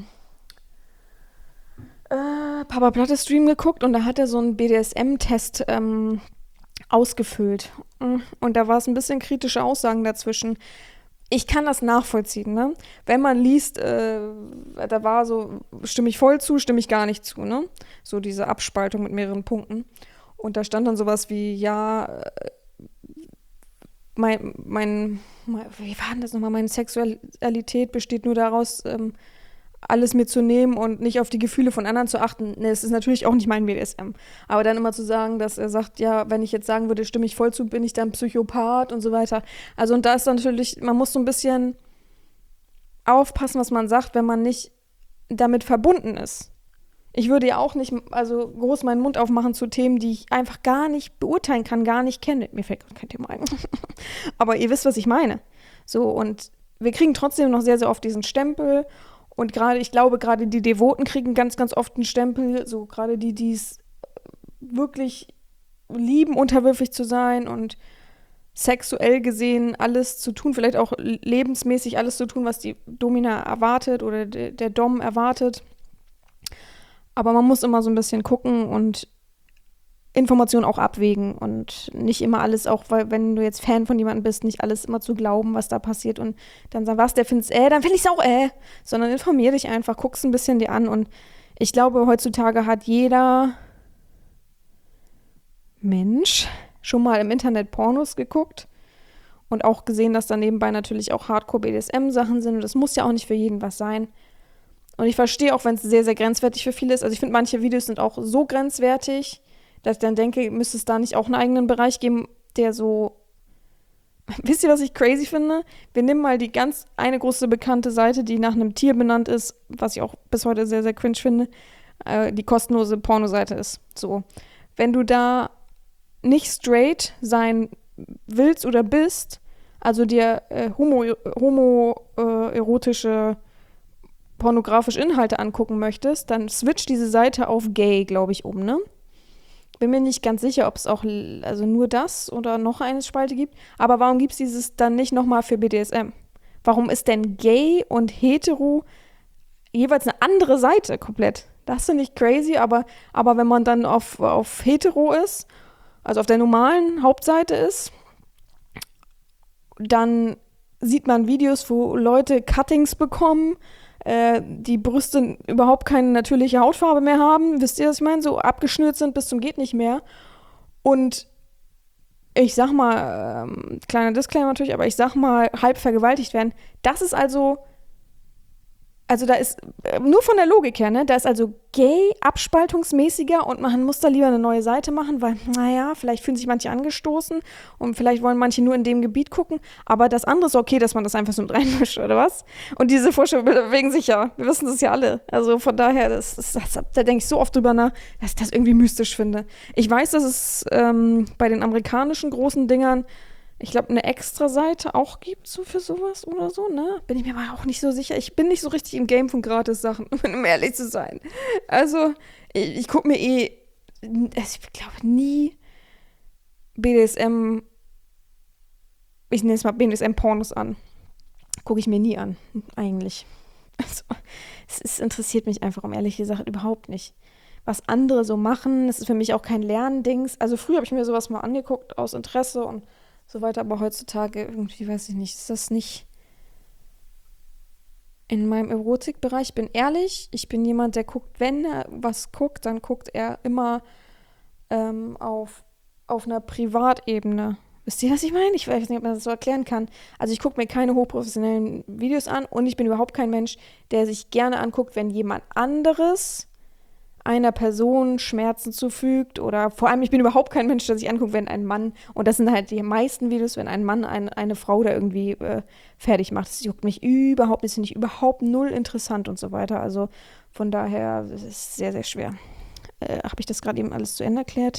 äh, Papa Platte Stream geguckt und da hat er so einen B D S M-Test ähm, ausgefüllt. Und da war es ein bisschen kritische Aussagen dazwischen. Ich kann das nachvollziehen, ne? Wenn man liest, äh, da war so, stimme ich voll zu, stimme ich gar nicht zu, ne? So diese Abspaltung mit mehreren Punkten. Und da stand dann sowas wie, ja, äh, mein, mein, mein, wie war denn das nochmal? Meine Sexualität besteht nur daraus, ähm, alles mitzunehmen und nicht auf die Gefühle von anderen zu achten. Ne, das ist natürlich auch nicht mein B D S M. Aber dann immer zu sagen, dass er sagt, ja, wenn ich jetzt sagen würde, stimme ich voll zu, bin ich dann Psychopath und so weiter. Also und da ist dann natürlich, man muss so ein bisschen aufpassen, was man sagt, wenn man nicht damit verbunden ist. Ich würde ja auch nicht, also groß meinen Mund aufmachen zu Themen, die ich einfach gar nicht beurteilen kann, gar nicht kenne. Mir fällt kein Thema ein. Aber ihr wisst, was ich meine. So, und wir kriegen trotzdem noch sehr, sehr oft diesen Stempel. Und gerade, ich glaube, gerade die Devoten kriegen ganz, ganz oft einen Stempel. So gerade die, die es wirklich lieben, unterwürfig zu sein und sexuell gesehen alles zu tun, vielleicht auch lebensmäßig alles zu tun, was die Domina erwartet oder de, der Dom erwartet. Aber man muss immer so ein bisschen gucken und Informationen auch abwägen und nicht immer alles, auch weil, wenn du jetzt Fan von jemandem bist, nicht alles immer zu glauben, was da passiert und dann sagen, was, der findet's äh, dann find ich's auch äh, sondern informier dich einfach, guck's ein bisschen dir an und ich glaube, heutzutage hat jeder Mensch schon mal im Internet Pornos geguckt und auch gesehen, dass da nebenbei natürlich auch Hardcore-B D S M-Sachen sind und das muss ja auch nicht für jeden was sein. Und ich verstehe auch, wenn es sehr, sehr grenzwertig für viele ist. Also ich finde, manche Videos sind auch so grenzwertig, dass ich dann denke, müsste es da nicht auch einen eigenen Bereich geben, der so... Wisst ihr, was ich crazy finde? Wir nehmen mal die ganz eine große bekannte Seite, die nach einem Tier benannt ist, was ich auch bis heute sehr, sehr cringe finde, äh, die kostenlose Pornoseite ist. So. Wenn du da nicht straight sein willst oder bist, also dir äh, homo, homo äh, erotische pornografische Inhalte angucken möchtest, dann switch diese Seite auf gay, glaube ich, um, ne? Bin mir nicht ganz sicher, ob es auch also nur das oder noch eine Spalte gibt. Aber warum gibt es dieses dann nicht nochmal für B D S M? Warum ist denn gay und hetero jeweils eine andere Seite komplett? Das finde ich crazy, aber, aber wenn man dann auf, auf hetero ist, also auf der normalen Hauptseite ist, dann sieht man Videos, wo Leute Cuttings bekommen, die Brüste überhaupt keine natürliche Hautfarbe mehr haben, wisst ihr, was ich meine? So abgeschnürt sind bis zum geht nicht mehr. Und ich sag mal, ähm, kleiner Disclaimer natürlich, aber ich sag mal, halb vergewaltigt werden. Das ist also, also da ist, äh, nur von der Logik her, ne, da ist also gay abspaltungsmäßiger und man muss da lieber eine neue Seite machen, weil, naja, vielleicht fühlen sich manche angestoßen und vielleicht wollen manche nur in dem Gebiet gucken, aber das andere ist okay, dass man das einfach so mit reinmischt, oder was? Und diese Vorstellungen bewegen sich ja, wir wissen das ja alle, also von daher, das, das, das, da denke ich so oft drüber nach, dass ich das irgendwie mystisch finde. Ich weiß, dass es ähm, bei den amerikanischen großen Dingern ich glaube, eine extra Seite auch gibt so für sowas oder so, ne? Bin ich mir aber auch nicht so sicher. Ich bin nicht so richtig im Game von Gratis-Sachen, um ehrlich zu sein. Also, ich, ich gucke mir eh, ich glaube, nie B D S M, ich nenne es mal B D S M-Pornos an. Gucke ich mir nie an, eigentlich. Also, es, es interessiert mich einfach, um ehrlich gesagt, überhaupt nicht. Was andere so machen, das ist für mich auch kein Lerndings. Also früher habe ich mir sowas mal angeguckt aus Interesse und so weiter, aber heutzutage irgendwie, weiß ich nicht, ist das nicht in meinem Erotikbereich. Ich bin ehrlich, ich bin jemand, der guckt, wenn er was guckt, dann guckt er immer ähm, auf, auf einer Privatebene. Wisst ihr, was ich meine? Ich weiß nicht, ob man das so erklären kann. Also ich gucke mir keine hochprofessionellen Videos an und ich bin überhaupt kein Mensch, der sich gerne anguckt, wenn jemand anderes einer Person Schmerzen zufügt oder vor allem, ich bin überhaupt kein Mensch, der sich anguckt, wenn ein Mann, und das sind halt die meisten Videos, wenn ein Mann ein, eine Frau da irgendwie äh, fertig macht. Das juckt mich überhaupt nicht, finde ich überhaupt null interessant und so weiter. Also von daher ist es sehr, sehr schwer. Äh, Habe ich das gerade eben alles zu Ende erklärt?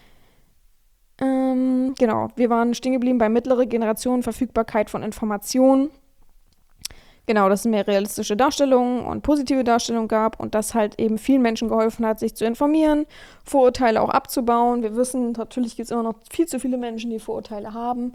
Ähm, genau, wir waren stehen geblieben bei mittlere Generation, Verfügbarkeit von Informationen. Genau, dass es mehr realistische Darstellungen und positive Darstellungen gab und das halt eben vielen Menschen geholfen hat, sich zu informieren, Vorurteile auch abzubauen. Wir wissen, natürlich gibt es immer noch viel zu viele Menschen, die Vorurteile haben.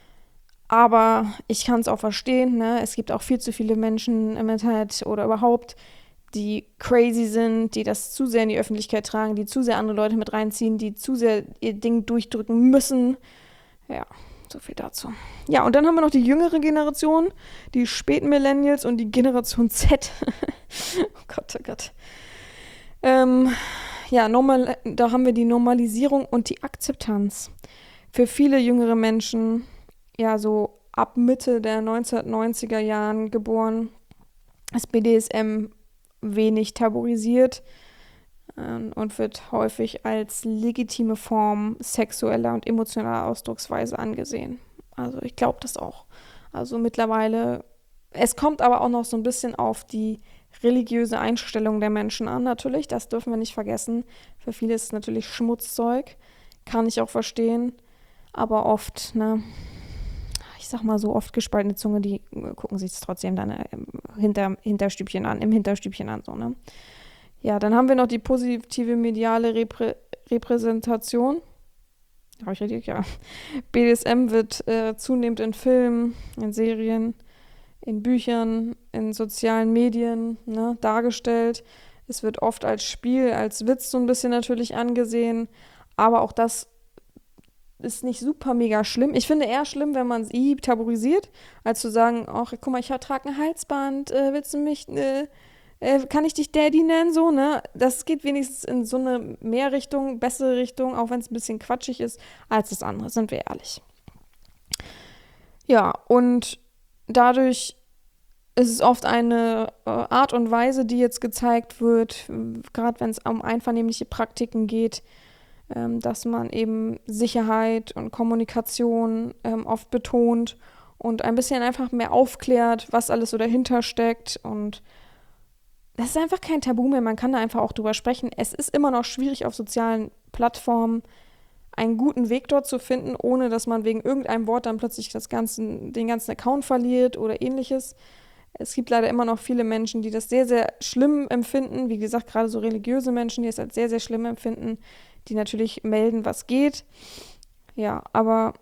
Aber ich kann es auch verstehen, ne? Es gibt auch viel zu viele Menschen im Internet oder überhaupt, die crazy sind, die das zu sehr in die Öffentlichkeit tragen, die zu sehr andere Leute mit reinziehen, die zu sehr ihr Ding durchdrücken müssen. Ja, so viel dazu. Ja, und dann haben wir noch die jüngere Generation, die späten Millennials und die Generation Z. Oh Gott, oh Gott. Ähm, ja, normal, da haben wir die Normalisierung und die Akzeptanz. Für viele jüngere Menschen, ja, so ab Mitte der neunzehnhundertneunziger Jahren geboren, ist B D S M wenig tabuisiert ähm, und wird häufig als legitime Form sexueller und emotionaler Ausdrucksweise angesehen. Also ich glaube das auch. Also mittlerweile, es kommt aber auch noch so ein bisschen auf die religiöse Einstellung der Menschen an, natürlich, das dürfen wir nicht vergessen. Für viele ist es natürlich Schmutzzeug, kann ich auch verstehen, aber oft, ne, ich sag mal so, oft gespaltene Zunge, die gucken sich es trotzdem dann äh, hinter, Hinterstübchen an, im Hinterstübchen an, so, ne. Ja, dann haben wir noch die positive mediale Reprä- Repräsentation. Habe ich richtig? Ja. B D S M wird äh, zunehmend in Filmen, in Serien, in Büchern, in sozialen Medien, ne, dargestellt. Es wird oft als Spiel, als Witz so ein bisschen natürlich angesehen. Aber auch das ist nicht super mega schlimm. Ich finde eher schlimm, wenn man es i tabuisiert, als zu sagen, ach, guck mal, ich trage ein Halsband, äh, willst du mich, äh, äh, kann ich dich Daddy nennen, so, ne? Das geht wenigstens in so eine mehr Richtung, bessere Richtung, auch wenn es ein bisschen quatschig ist, als das andere, sind wir ehrlich. Ja, und dadurch ist es oft eine äh, Art und Weise, die jetzt gezeigt wird, gerade wenn es um einvernehmliche Praktiken geht, ähm, dass man eben Sicherheit und Kommunikation ähm, oft betont und ein bisschen einfach mehr aufklärt, was alles so dahinter steckt. Und das ist einfach kein Tabu mehr, man kann da einfach auch drüber sprechen. Es ist immer noch schwierig auf sozialen Plattformen einen guten Weg dort zu finden, ohne dass man wegen irgendeinem Wort dann plötzlich das ganze, den ganzen Account verliert oder ähnliches. Es gibt leider immer noch viele Menschen, die das sehr, sehr schlimm empfinden. Wie gesagt, gerade so religiöse Menschen, die es als sehr, sehr schlimm empfinden, die natürlich melden, was geht. Ja, aber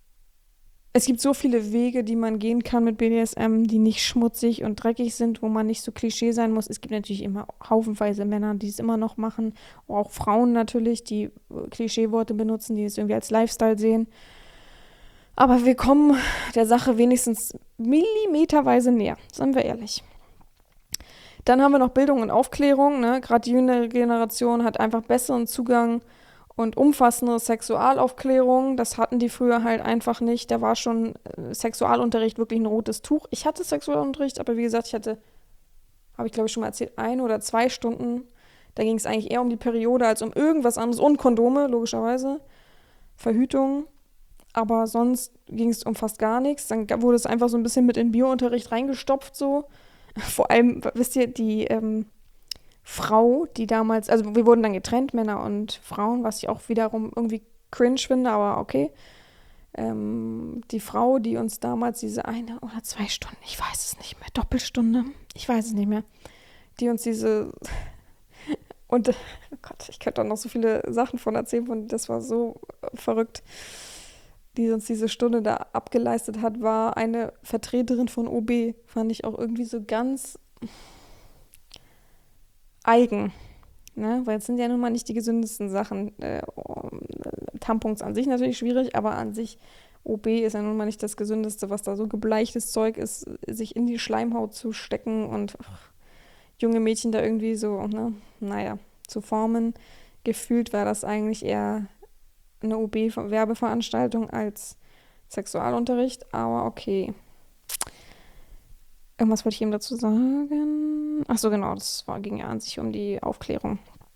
es gibt so viele Wege, die man gehen kann mit B D S M, die nicht schmutzig und dreckig sind, wo man nicht so Klischee sein muss. Es gibt natürlich immer haufenweise Männer, die es immer noch machen. Auch Frauen natürlich, die Klischeeworte benutzen, die es irgendwie als Lifestyle sehen. Aber wir kommen der Sache wenigstens millimeterweise näher, seien wir ehrlich. Dann haben wir noch Bildung und Aufklärung. Ne? Gerade die jüngere Generation hat einfach besseren Zugang und umfassende Sexualaufklärung. Das hatten die früher halt einfach nicht. Da war schon äh, Sexualunterricht wirklich ein rotes Tuch. Ich hatte Sexualunterricht, aber wie gesagt, ich hatte, habe ich glaube ich schon mal erzählt, ein oder zwei Stunden. Da ging es eigentlich eher um die Periode als um irgendwas anderes. Und Kondome, logischerweise. Verhütung. Aber sonst ging es um fast gar nichts. Dann wurde es einfach so ein bisschen mit in den Biounterricht reingestopft so. Vor allem, wisst ihr, die ähm, Frau, die damals, also wir wurden dann getrennt, Männer und Frauen, was ich auch wiederum irgendwie cringe finde, aber okay. Ähm, die Frau, die uns damals diese eine oder zwei Stunden, ich weiß es nicht mehr, Doppelstunde, ich weiß es nicht mehr, die uns diese und, oh Gott, ich könnte da noch so viele Sachen von erzählen, von, das war so verrückt, die uns diese Stunde da abgeleistet hat, war eine Vertreterin von O B. Fand ich auch irgendwie so ganz eigen. Ne? Weil es sind ja nun mal nicht die gesündesten Sachen. Äh, Tampons an sich natürlich schwierig, aber an sich O B ist ja nun mal nicht das Gesündeste, was da so gebleichtes Zeug ist, sich in die Schleimhaut zu stecken und ach, junge Mädchen da irgendwie so, ne, naja, zu formen. Gefühlt war das eigentlich eher eine O B-Werbeveranstaltung als Sexualunterricht, aber okay. Irgendwas wollte ich eben dazu sagen. Ach so, genau, das war, ging ja an sich um die Aufklärung.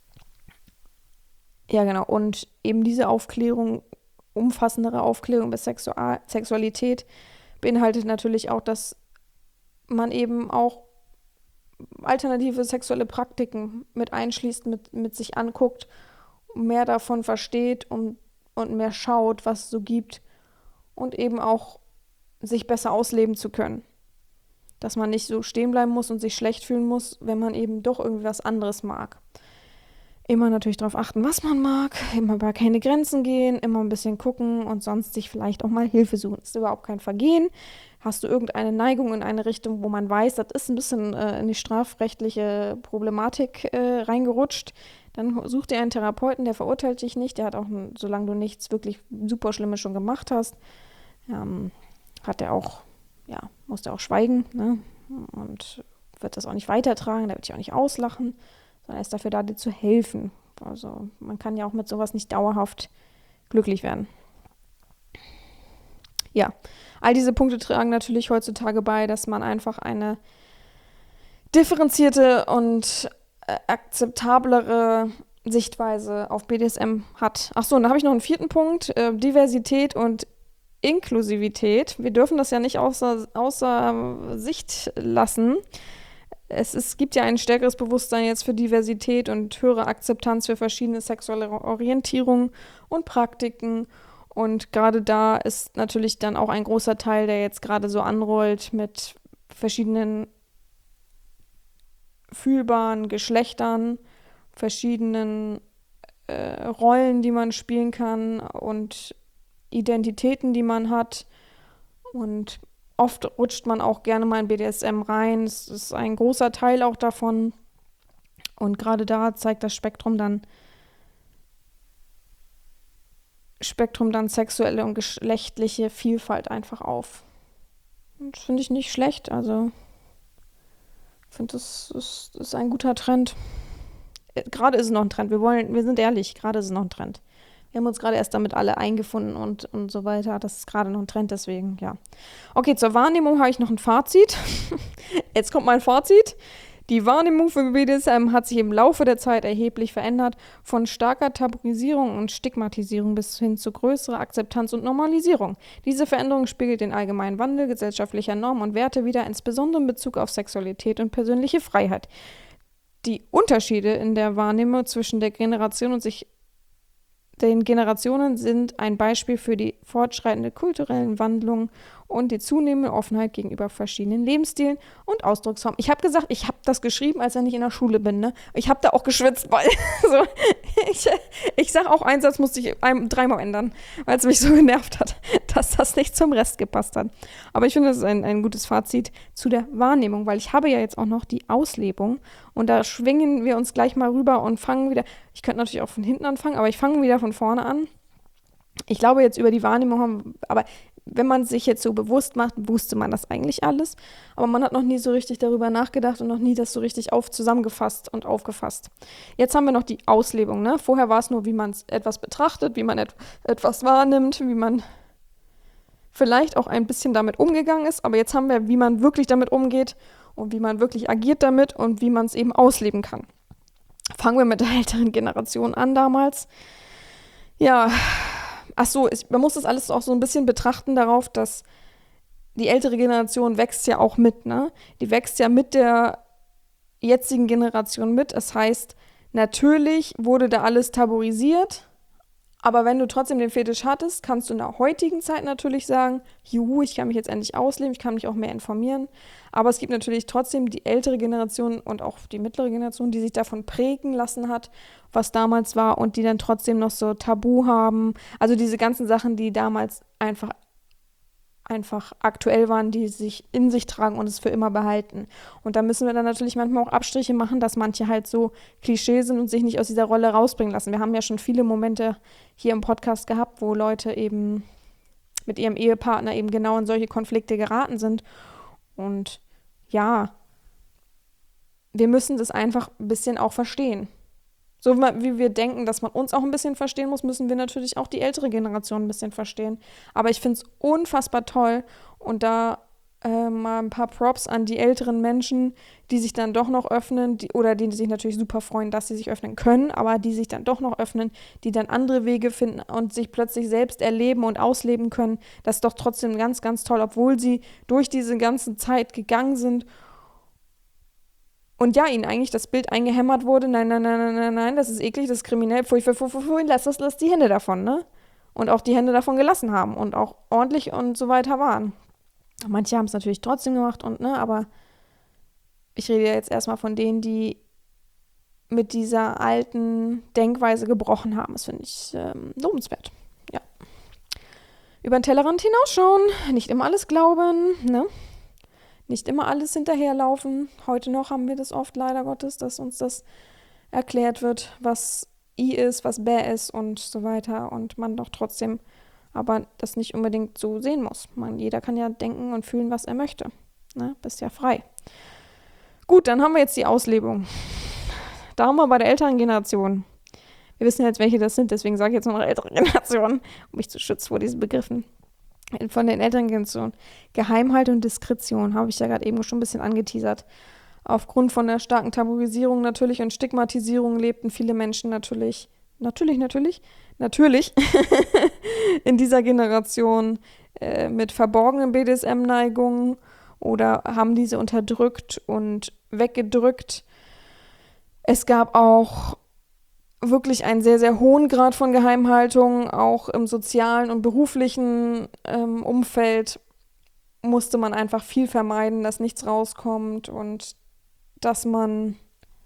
Ja, genau. Und eben diese Aufklärung, umfassendere Aufklärung über Sexual Sexualität beinhaltet natürlich auch, dass man eben auch alternative sexuelle Praktiken mit einschließt, mit, mit sich anguckt, mehr davon versteht und, und mehr schaut, was es so gibt und eben auch sich besser ausleben zu können. Dass man nicht so stehen bleiben muss und sich schlecht fühlen muss, wenn man eben doch irgendwie was anderes mag. Immer natürlich darauf achten, was man mag, immer bei keine Grenzen gehen, immer ein bisschen gucken und sonst sich vielleicht auch mal Hilfe suchen. Das ist überhaupt kein Vergehen. Hast du irgendeine Neigung in eine Richtung, wo man weiß, das ist ein bisschen äh, in die strafrechtliche Problematik äh, reingerutscht, dann such dir einen Therapeuten, der verurteilt dich nicht. Der hat auch, solange du nichts wirklich super Schlimmes schon gemacht hast, ähm, hat er auch, ja, muss der auch schweigen, ne? Und wird das auch nicht weitertragen, der wird dich auch nicht auslachen, sondern er ist dafür da, dir zu helfen. Also man kann ja auch mit sowas nicht dauerhaft glücklich werden. Ja, all diese Punkte tragen natürlich heutzutage bei, dass man einfach eine differenzierte und äh, akzeptablere Sichtweise auf B D S M hat. Ach so, und da habe ich noch einen vierten Punkt, äh, Diversität und Inklusivität. Wir dürfen das ja nicht außer, außer Sicht lassen. Es, es gibt ja ein stärkeres Bewusstsein jetzt für Diversität und höhere Akzeptanz für verschiedene sexuelle Orientierungen und Praktiken. Und gerade da ist natürlich dann auch ein großer Teil, der jetzt gerade so anrollt mit verschiedenen fühlbaren Geschlechtern, verschiedenen äh, Rollen, die man spielen kann und Identitäten, die man hat. Und oft rutscht man auch gerne mal in B D S M rein. Es ist ein großer Teil auch davon. Und gerade da zeigt das Spektrum dann Spektrum dann sexuelle und geschlechtliche Vielfalt einfach auf. Und das finde ich nicht schlecht. Also ich finde, das ist, das ist ein guter Trend. Gerade ist es noch ein Trend. Wir wollen, wir sind ehrlich, gerade ist es noch ein Trend. Wir haben uns gerade erst damit alle eingefunden und, und so weiter. Das ist gerade noch ein Trend, deswegen, ja. Okay, zur Wahrnehmung habe ich noch ein Fazit. Jetzt kommt mein Fazit. Die Wahrnehmung für B D S M hat sich im Laufe der Zeit erheblich verändert, von starker Tabuisierung und Stigmatisierung bis hin zu größerer Akzeptanz und Normalisierung. Diese Veränderung spiegelt den allgemeinen Wandel gesellschaftlicher Normen und Werte wider, insbesondere in Bezug auf Sexualität und persönliche Freiheit. Die Unterschiede in der Wahrnehmung zwischen der Generation und sich den Generationen sind ein Beispiel für die fortschreitende kulturellen Wandlungen und die zunehmende Offenheit gegenüber verschiedenen Lebensstilen und Ausdrucksformen. Ich habe gesagt, ich habe das geschrieben, als wenn ich in der Schule bin. Ne? Ich habe da auch geschwitzt, weil so, ich, ich sage auch, einen Satz musste ich ein, dreimal ändern, weil es mich so genervt hat, dass das nicht zum Rest gepasst hat. Aber ich finde, das ist ein, ein gutes Fazit zu der Wahrnehmung, weil ich habe ja jetzt auch noch die Auslebung und da schwingen wir uns gleich mal rüber und fangen wieder, ich könnte natürlich auch von hinten anfangen, aber ich fange wieder von vorne an. Ich glaube jetzt über die Wahrnehmung, haben, aber wenn man sich jetzt so bewusst macht, wusste man das eigentlich alles, aber man hat noch nie so richtig darüber nachgedacht und noch nie das so richtig auf, zusammengefasst und aufgefasst. Jetzt haben wir noch die Auslebung. Ne? Vorher war es nur, wie man etwas betrachtet, wie man et- etwas wahrnimmt, wie man vielleicht auch ein bisschen damit umgegangen ist, aber jetzt haben wir, wie man wirklich damit umgeht und wie man wirklich agiert damit und wie man es eben ausleben kann. Fangen wir mit der älteren Generation an damals. Ja, ach so, ich, man muss das alles auch so ein bisschen betrachten darauf, dass die ältere Generation wächst ja auch mit, ne? Die wächst ja mit der jetzigen Generation mit. Das heißt, natürlich wurde da alles tabuisiert, aber wenn du trotzdem den Fetisch hattest, kannst du in der heutigen Zeit natürlich sagen, juhu, ich kann mich jetzt endlich ausleben, ich kann mich auch mehr informieren. Aber es gibt natürlich trotzdem die ältere Generation und auch die mittlere Generation, die sich davon prägen lassen hat, was damals war und die dann trotzdem noch so Tabu haben. Also diese ganzen Sachen, die damals einfach einfach aktuell waren, die sich in sich tragen und es für immer behalten. Und da müssen wir dann natürlich manchmal auch Abstriche machen, dass manche halt so Klischee sind und sich nicht aus dieser Rolle rausbringen lassen. Wir haben ja schon viele Momente hier im Podcast gehabt, wo Leute eben mit ihrem Ehepartner eben genau in solche Konflikte geraten sind. Und ja, wir müssen das einfach ein bisschen auch verstehen. So wie wir denken, dass man uns auch ein bisschen verstehen muss, müssen wir natürlich auch die ältere Generation ein bisschen verstehen. Aber ich finde es unfassbar toll und da äh, mal ein paar Props an die älteren Menschen, die sich dann doch noch öffnen die, oder die sich natürlich super freuen, dass sie sich öffnen können, aber die sich dann doch noch öffnen, die dann andere Wege finden und sich plötzlich selbst erleben und ausleben können. Das ist doch trotzdem ganz, ganz toll, obwohl sie durch diese ganze Zeit gegangen sind. Und ja, ihnen eigentlich das Bild eingehämmert wurde, nein, nein, nein, nein, nein, nein, das ist eklig, das ist kriminell, pfui, pfui, pfui, pfui, lass das, lass die Hände davon, ne? Und auch die Hände davon gelassen haben und auch ordentlich und so weiter waren. Manche haben es natürlich trotzdem gemacht und, ne, aber ich rede ja jetzt erstmal von denen, die mit dieser alten Denkweise gebrochen haben. Das finde ich ähm, lobenswert, ja. Über den Tellerrand hinausschauen, nicht immer alles glauben, ne? Nicht immer alles hinterherlaufen. Heute noch haben wir das oft, leider Gottes, dass uns das erklärt wird, was I ist, was Bä ist und so weiter. Und man doch trotzdem aber das nicht unbedingt so sehen muss. Man, jeder kann ja denken und fühlen, was er möchte. Ne? Bist ja frei. Gut, dann haben wir jetzt die Auslebung. Da haben wir bei der älteren Generation. Wir wissen ja jetzt, welche das sind, deswegen sage ich jetzt nur noch ältere Generation, um mich zu schützen vor diesen Begriffen. Von den älteren Generationen. Geheimhaltung und Diskretion, habe ich ja gerade eben schon ein bisschen angeteasert. Aufgrund von der starken Tabuisierung natürlich und Stigmatisierung lebten viele Menschen natürlich, natürlich, natürlich, natürlich in dieser Generation äh, mit verborgenen B D S M-Neigungen oder haben diese unterdrückt und weggedrückt. Es gab auch wirklich einen sehr, sehr hohen Grad von Geheimhaltung, auch im sozialen und beruflichen ähm, Umfeld musste man einfach viel vermeiden, dass nichts rauskommt und dass man,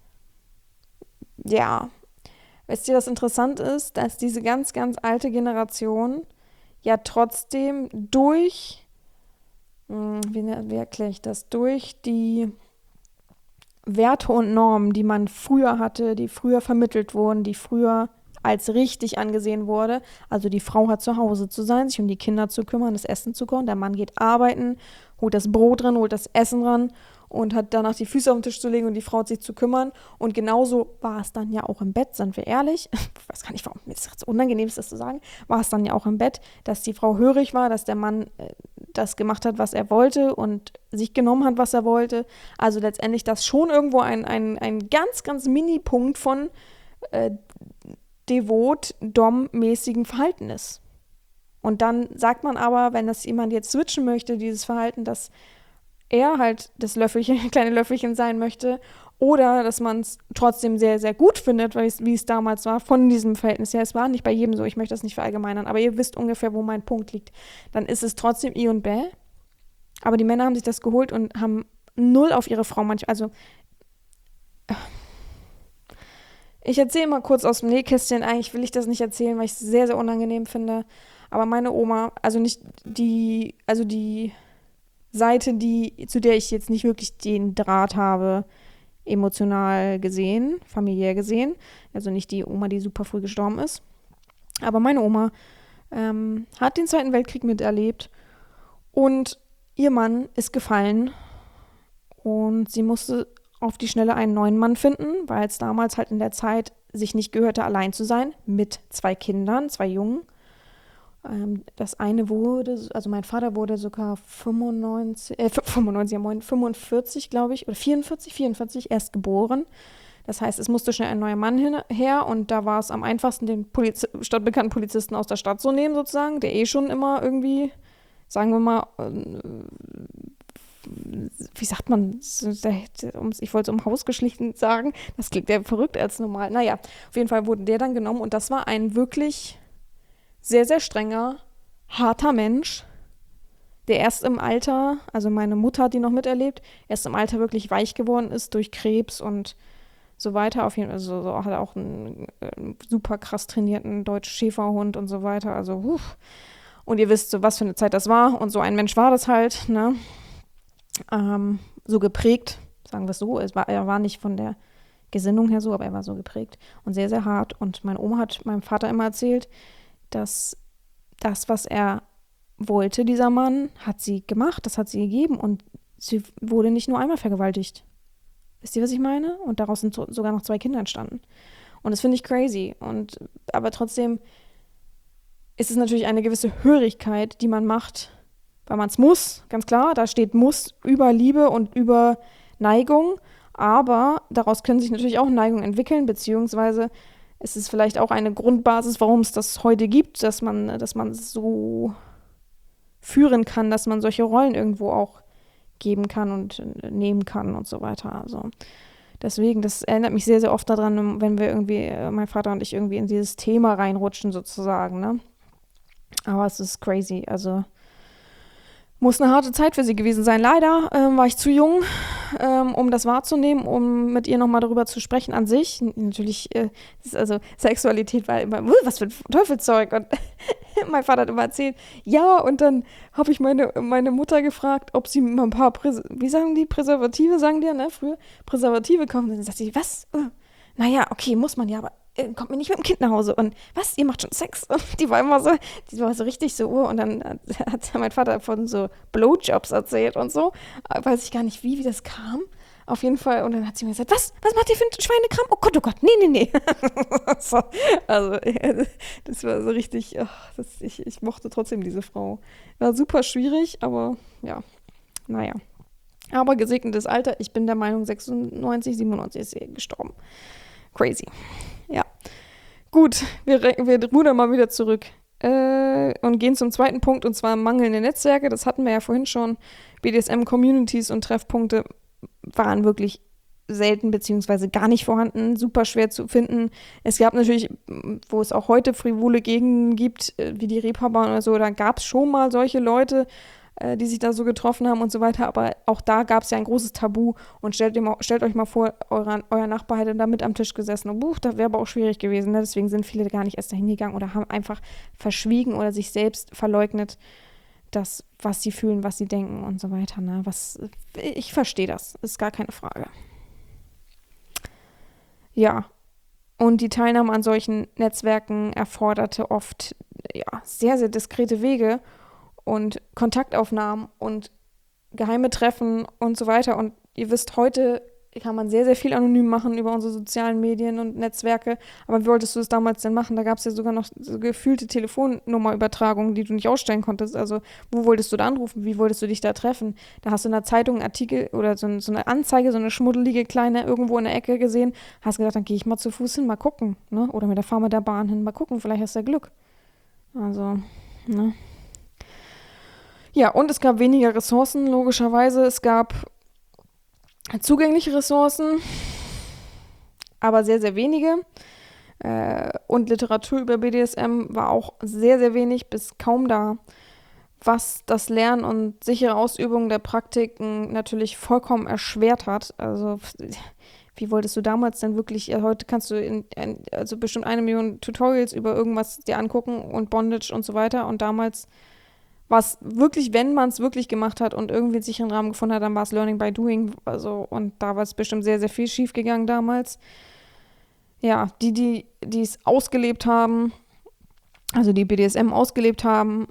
ja, weißt du, was interessant ist, dass diese ganz, ganz alte Generation ja trotzdem durch, mh, wie, wie erkläre ich das, durch die Werte und Normen, die man früher hatte, die früher vermittelt wurden, die früher als richtig angesehen wurde. Also die Frau hat zu Hause zu sein, sich um die Kinder zu kümmern, das Essen zu kochen. Der Mann geht arbeiten, holt das Brot ran, holt das Essen ran und hat danach die Füße auf den Tisch zu legen und die Frau hat sich zu kümmern. Und genauso war es dann ja auch im Bett, sind wir ehrlich. Ich weiß gar nicht, warum mir das jetzt unangenehm ist, das zu sagen. War es dann ja auch im Bett, dass die Frau hörig war, dass der Mann äh, das gemacht hat, was er wollte und sich genommen hat, was er wollte. Also letztendlich das schon irgendwo ein, ein, ein ganz, ganz Mini-Punkt von äh, devot-dom-mäßigen Verhalten ist. Und dann sagt man aber, wenn das jemand jetzt switchen möchte, dieses Verhalten, dass er halt das Löffelchen, kleine Löffelchen sein möchte oder dass man es trotzdem sehr, sehr gut findet, weil es, wie es damals war, von diesem Verhältnis her. Es war nicht bei jedem so, ich möchte das nicht verallgemeinern, aber ihr wisst ungefähr, wo mein Punkt liegt. Dann ist es trotzdem I und Bä, aber die Männer haben sich das geholt und haben null auf ihre Frau manchmal, also ich erzähle mal kurz aus dem Nähkästchen, eigentlich will ich das nicht erzählen, weil ich es sehr, sehr unangenehm finde, aber meine Oma, also nicht die, also die Seite, die, zu der ich jetzt nicht wirklich den Draht habe, emotional gesehen, familiär gesehen. Also nicht die Oma, die super früh gestorben ist. Aber meine Oma ähm, hat den Zweiten Weltkrieg miterlebt und ihr Mann ist gefallen und sie musste auf die Schnelle einen neuen Mann finden, weil es damals halt in der Zeit sich nicht gehörte, allein zu sein, mit zwei Kindern, zwei Jungen. Das eine wurde, also mein Vater wurde sogar fünfundneunzig, äh, fünfundneunzig, ja moin, fünfundvierzig, glaube ich, oder vierundvierzig, vierundvierzig erst geboren. Das heißt, es musste schnell ein neuer Mann hin, her und da war es am einfachsten, den Poliz- stadtbekannten Polizisten aus der Stadt zu nehmen, sozusagen, der eh schon immer irgendwie, sagen wir mal, äh, wie sagt man, ich wollte es um Haus geschlichen sagen, das klingt ja verrückt als normal. Naja, auf jeden Fall wurde der dann genommen und das war ein wirklich sehr, sehr strenger, harter Mensch, der erst im Alter, also meine Mutter hat die noch miterlebt, erst im Alter wirklich weich geworden ist durch Krebs und so weiter. Auf jeden Fall, also so, hat er auch einen äh, super krass trainierten deutschen Schäferhund und so weiter. Also, huf. Und ihr wisst, so was für eine Zeit das war. Und so ein Mensch war das halt, ne? Ähm, so geprägt, sagen wir es so. Es war, er war nicht von der Gesinnung her so, aber er war so geprägt und sehr, sehr hart. Und meine Oma hat meinem Vater immer erzählt, dass das, was er wollte, dieser Mann, hat sie gemacht, das hat sie gegeben und sie wurde nicht nur einmal vergewaltigt. Wisst ihr, was ich meine? Und daraus sind so, sogar noch zwei Kinder entstanden. Und das finde ich crazy. Und, aber trotzdem ist es natürlich eine gewisse Hörigkeit, die man macht, weil man es muss, ganz klar. Da steht Muss über Liebe und über Neigung. Aber daraus können sich natürlich auch Neigungen entwickeln, beziehungsweise es ist vielleicht auch eine Grundbasis, warum es das heute gibt, dass man, dass man es so führen kann, dass man solche Rollen irgendwo auch geben kann und nehmen kann und so weiter. Also deswegen, das erinnert mich sehr, sehr oft daran, wenn wir irgendwie, mein Vater und ich irgendwie in dieses Thema reinrutschen sozusagen, ne? Aber es ist crazy, also muss eine harte Zeit für sie gewesen sein. Leider ähm, war ich zu jung, ähm, um das wahrzunehmen, um mit ihr nochmal darüber zu sprechen an sich. N- Natürlich, äh, ist also Sexualität war immer, "Wuh, was für ein Teufelzeug." Und mein Vater hat immer erzählt, ja, und dann habe ich meine, meine Mutter gefragt, ob sie mal ein paar, Präs wie sagen die, Präservative, sagen die ja, ne, früher, Präservative kaufen. Dann sagt sie, was? Äh, naja, okay, muss man ja, aber äh, kommt mir nicht mit dem Kind nach Hause. Und was, ihr macht schon Sex? Und die war immer so, die war so richtig so, oh, und dann äh, hat mein Vater von so Blowjobs erzählt und so. Äh, weiß ich gar nicht, wie, wie das kam. Auf jeden Fall, und dann hat sie mir gesagt, was, was macht ihr für einen Schweinekram? Oh Gott, oh Gott, nee, nee, nee. So, also, äh, das war so richtig, ach, das, ich, ich mochte trotzdem diese Frau. War super schwierig, aber ja, naja. Aber gesegnetes Alter, ich bin der Meinung, sechsundneunzig, siebenundneunzig ist sie gestorben. Crazy. Ja. Gut, wir, re- wir rudern mal wieder zurück äh, und gehen zum zweiten Punkt, und zwar mangelnde Netzwerke. Das hatten wir ja vorhin schon. B D S M-Communities und Treffpunkte waren wirklich selten beziehungsweise gar nicht vorhanden, super schwer zu finden. Es gab natürlich, wo es auch heute frivole Gegenden gibt, äh, wie die Reeperbahn oder so, da gab es schon mal solche Leute, äh, die sich da so getroffen haben und so weiter, aber auch da gab es ja ein großes Tabu, und stellt, ihr mal, stellt euch mal vor, euer, euer Nachbar hätte da mit am Tisch gesessen und buch, das wäre aber auch schwierig gewesen, ne? Deswegen sind viele gar nicht erst dahin gegangen oder haben einfach verschwiegen oder sich selbst verleugnet, das, was sie fühlen, was sie denken und so weiter. Ne? Was, ich verstehe das, ist gar keine Frage. Ja, und die Teilnahme an solchen Netzwerken erforderte oft ja, sehr, sehr diskrete Wege und Kontaktaufnahmen und geheime Treffen und so weiter. Und ihr wisst, heute kann man sehr, sehr viel anonym machen über unsere sozialen Medien und Netzwerke. Aber wie wolltest du es damals denn machen? Da gab es ja sogar noch so gefühlte Telefonnummerübertragungen, die du nicht ausstellen konntest. Also wo wolltest du da anrufen? Wie wolltest du dich da treffen? Da hast du in der Zeitung einen Artikel oder so, so eine Anzeige, so eine schmuddelige kleine irgendwo in der Ecke gesehen. Hast gedacht, dann gehe ich mal zu Fuß hin, mal gucken. Ne? Oder mit der Fahrt mit der Bahn hin, mal gucken. Vielleicht hast du ja Glück. Also, ne? Ja, und es gab weniger Ressourcen, logischerweise. Es gab zugängliche Ressourcen, aber sehr, sehr wenige. Äh, und Literatur über B D S M war auch sehr, sehr wenig bis kaum da, was das Lernen und sichere Ausübung der Praktiken natürlich vollkommen erschwert hat. Also wie wolltest du damals denn wirklich, ja, heute kannst du in, in, also bestimmt eine Million Tutorials über irgendwas dir angucken und Bondage und so weiter, und damals war es wirklich, wenn man es wirklich gemacht hat und irgendwie einen sicheren Rahmen gefunden hat, dann war es Learning by Doing. Also, und da war es bestimmt sehr, sehr viel schief gegangen damals. Ja, die, die, die es ausgelebt haben, also die B D S M ausgelebt haben,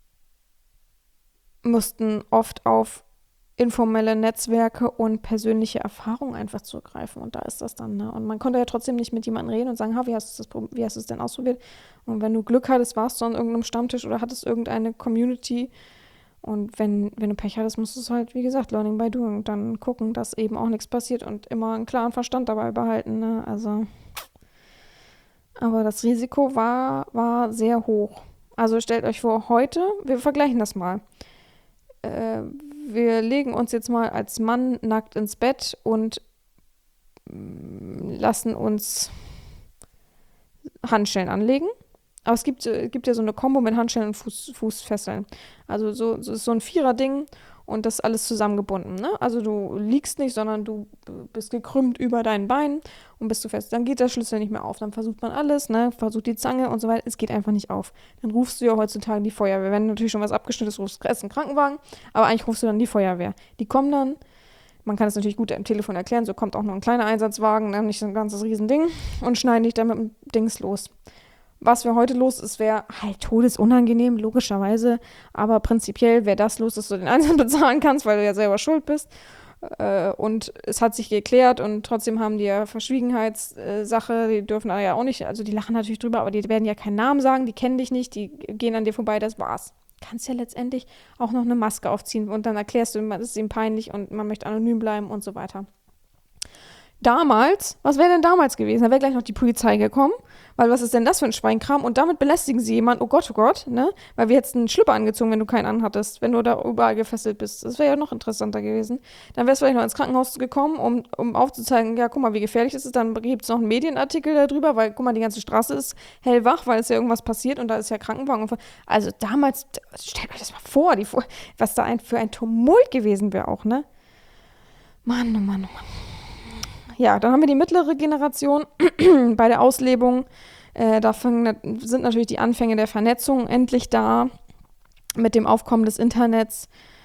mussten oft auf informelle Netzwerke und persönliche Erfahrungen einfach zurückgreifen. Und da ist das dann, ne? Und man konnte ja trotzdem nicht mit jemandem reden und sagen, ha, wie hast du das, wie hast du es denn ausprobiert? Und wenn du Glück hattest, warst du an irgendeinem Stammtisch oder hattest irgendeine Community. Und wenn, wenn du Pech hattest, musst du es halt, wie gesagt, Learning by Doing, dann gucken, dass eben auch nichts passiert und immer einen klaren Verstand dabei behalten, ne? Also, aber das Risiko war, war sehr hoch. Also stellt euch vor, heute, wir vergleichen das mal. Äh, wir legen uns jetzt mal als Mann nackt ins Bett und mm, lassen uns Handschellen anlegen. Aber es gibt, äh, gibt ja so eine Kombo mit Handschellen und Fuß, Fußfesseln. Also so, so ist so ein Vierer-Ding. und das alles zusammengebunden. Ne? Also du liegst nicht, sondern du bist gekrümmt über deinen Beinen und bist du fest. Dann geht der Schlüssel nicht mehr auf. Dann versucht man alles, ne? Versucht die Zange und so weiter. Es geht einfach nicht auf. Dann rufst du ja heutzutage die Feuerwehr. Wenn natürlich schon was abgeschnitten ist, rufst du erst einen Krankenwagen, aber eigentlich rufst du dann die Feuerwehr. Die kommen dann. Man kann es natürlich gut am Telefon erklären, so kommt auch noch ein kleiner Einsatzwagen, dann nicht so ein ganzes Riesending und schneiden dich dann mit dem Dings los. Was wäre heute los ist, wäre halt todesunangenehm, logischerweise, aber prinzipiell wäre das los, dass du den Einsatz bezahlen kannst, weil du ja selber schuld bist. Äh, und es hat sich geklärt und trotzdem haben die ja Verschwiegenheitssache, die dürfen da ja auch nicht, also die lachen natürlich drüber, aber die werden ja keinen Namen sagen, die kennen dich nicht, die gehen an dir vorbei, das war's. Kannst ja letztendlich auch noch eine Maske aufziehen und dann erklärst du, es ist ihm peinlich und man möchte anonym bleiben und so weiter. Damals, was wäre denn damals gewesen? Da wäre gleich noch die Polizei gekommen, weil was ist denn das für ein Schweinkram? Und damit belästigen sie jemanden, oh Gott, oh Gott, ne? Weil wir hätten einen Schlüpper angezogen, wenn du keinen anhattest, wenn du da überall gefesselt bist. Das wäre ja noch interessanter gewesen. Dann wärst du vielleicht noch ins Krankenhaus gekommen, um, um aufzuzeigen, ja, guck mal, wie gefährlich das ist. Dann gibt es noch einen Medienartikel darüber, weil, guck mal, die ganze Straße ist hellwach, weil es ja irgendwas passiert und da ist ja Krankenwagen. Und also damals, stellt euch das mal vor, die, was da ein, für ein Tumult gewesen wäre auch, ne? Mann, oh Mann, oh Mann. Ja, dann haben wir die mittlere Generation bei der Auslebung. Äh, da fangen, sind natürlich die Anfänge der Vernetzung endlich da. Mit dem Aufkommen des Internets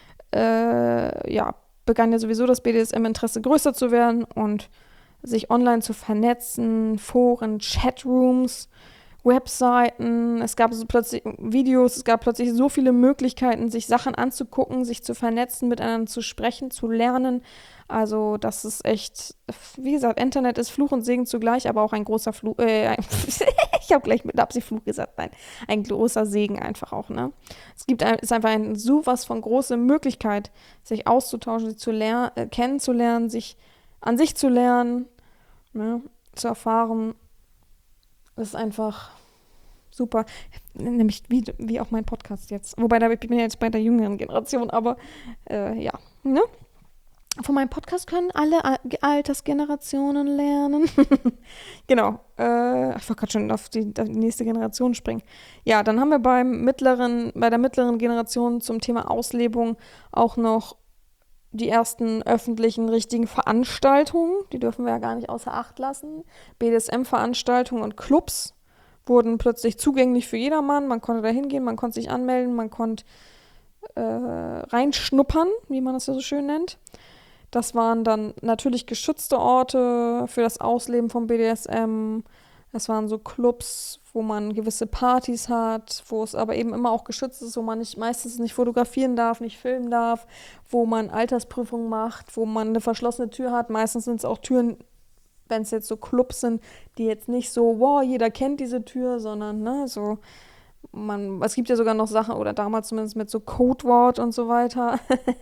äh, ja, begann ja sowieso das B D S M-Interesse größer zu werden und sich online zu vernetzen, Foren, Chatrooms, Webseiten. Es gab so plötzlich Videos, es gab plötzlich so viele Möglichkeiten, sich Sachen anzugucken, sich zu vernetzen, miteinander zu sprechen, zu lernen. Also das ist echt, wie gesagt, Internet ist Fluch und Segen zugleich, aber auch ein großer Fluch, äh, ich habe gleich mit Absicht Fluch gesagt, nein, ein großer Segen einfach auch, ne? Es gibt ein, ist einfach ein sowas von große Möglichkeit, sich auszutauschen, sich zu lernen, äh, kennenzulernen, sich an sich zu lernen, ne, zu erfahren. Das ist einfach super, nämlich wie, wie auch mein Podcast jetzt, wobei da, ich bin ja jetzt bei der jüngeren Generation, aber äh, ja, ne? Von meinem Podcast können alle Al- Altersgenerationen lernen. Genau. Äh, ich wollte gerade schon auf die, auf die nächste Generation springen. Ja, dann haben wir beim mittleren, bei der mittleren Generation zum Thema Auslebung auch noch die ersten öffentlichen, richtigen Veranstaltungen. Die dürfen wir ja gar nicht außer Acht lassen. B D S M-Veranstaltungen und Clubs wurden plötzlich zugänglich für jedermann. Man konnte da hingehen, man konnte sich anmelden, man konnte äh, reinschnuppern, wie man das ja so schön nennt. Das waren dann natürlich geschützte Orte für das Ausleben vom B D S M. Das waren so Clubs, wo man gewisse Partys hat, wo es aber eben immer auch geschützt ist, wo man nicht, meistens nicht fotografieren darf, nicht filmen darf, wo man Altersprüfungen macht, wo man eine verschlossene Tür hat. Meistens sind es auch Türen, wenn es jetzt so Clubs sind, die jetzt nicht so, wow, jeder kennt diese Tür, sondern ne, so, man, es gibt ja sogar noch Sachen, oder damals zumindest mit so Codewort und so weiter.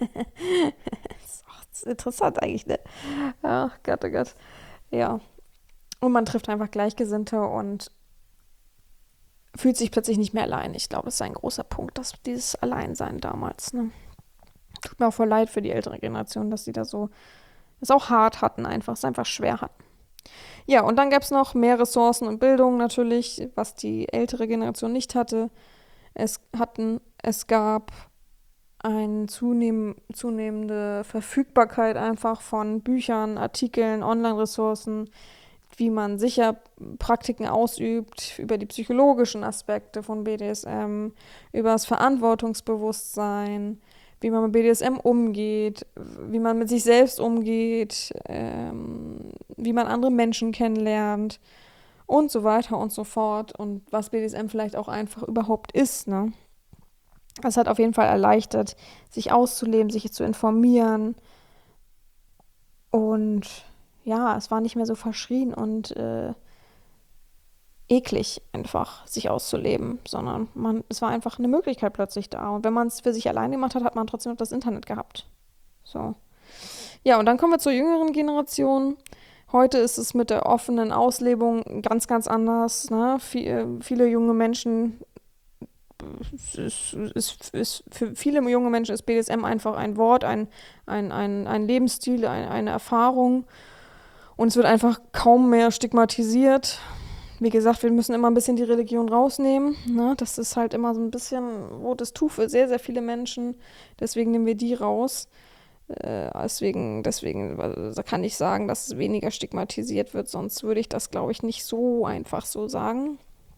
Das ist interessant eigentlich, ne? Ach Gott, oh Gott. Ja. Und man trifft einfach Gleichgesinnte und fühlt sich plötzlich nicht mehr allein. Ich glaube, das ist ein großer Punkt, dass dieses Alleinsein damals, ne? Tut mir auch voll leid für die ältere Generation, dass sie da so es auch hart hatten, einfach, es einfach schwer hatten. Ja, und dann gab es noch mehr Ressourcen und Bildung natürlich, was die ältere Generation nicht hatte. Es hatten, es gab eine zunehm, zunehmende Verfügbarkeit einfach von Büchern, Artikeln, Online-Ressourcen, wie man sicher Praktiken ausübt, über die psychologischen Aspekte von B D S M, über das Verantwortungsbewusstsein, wie man mit B D S M umgeht, wie man mit sich selbst umgeht, ähm, wie man andere Menschen kennenlernt und so weiter und so fort. Und was B D S M vielleicht auch einfach überhaupt ist, ne? Das hat auf jeden Fall erleichtert, sich auszuleben, sich zu informieren. Und ja, es war nicht mehr so verschrien und äh, eklig einfach, sich auszuleben, sondern man, es war einfach eine Möglichkeit plötzlich da. Und wenn man es für sich allein gemacht hat, hat man trotzdem noch das Internet gehabt. So. Ja, und dann kommen wir zur jüngeren Generation. Heute ist es mit der offenen Auslebung ganz, ganz anders. Ne? Viel, viele junge Menschen, ist, ist, ist, für viele junge Menschen ist B D S M einfach ein Wort, ein, ein, ein, ein Lebensstil, ein, eine Erfahrung. Und es wird einfach kaum mehr stigmatisiert. wie gesagt, wir müssen immer ein bisschen die Religion rausnehmen. Ne? Das ist halt immer so ein bisschen rotes Tuch für sehr, sehr viele Menschen. Deswegen nehmen wir die raus. Äh, deswegen, deswegen also, kann ich sagen, dass es weniger stigmatisiert wird. Sonst würde ich das, glaube ich, nicht so einfach so sagen.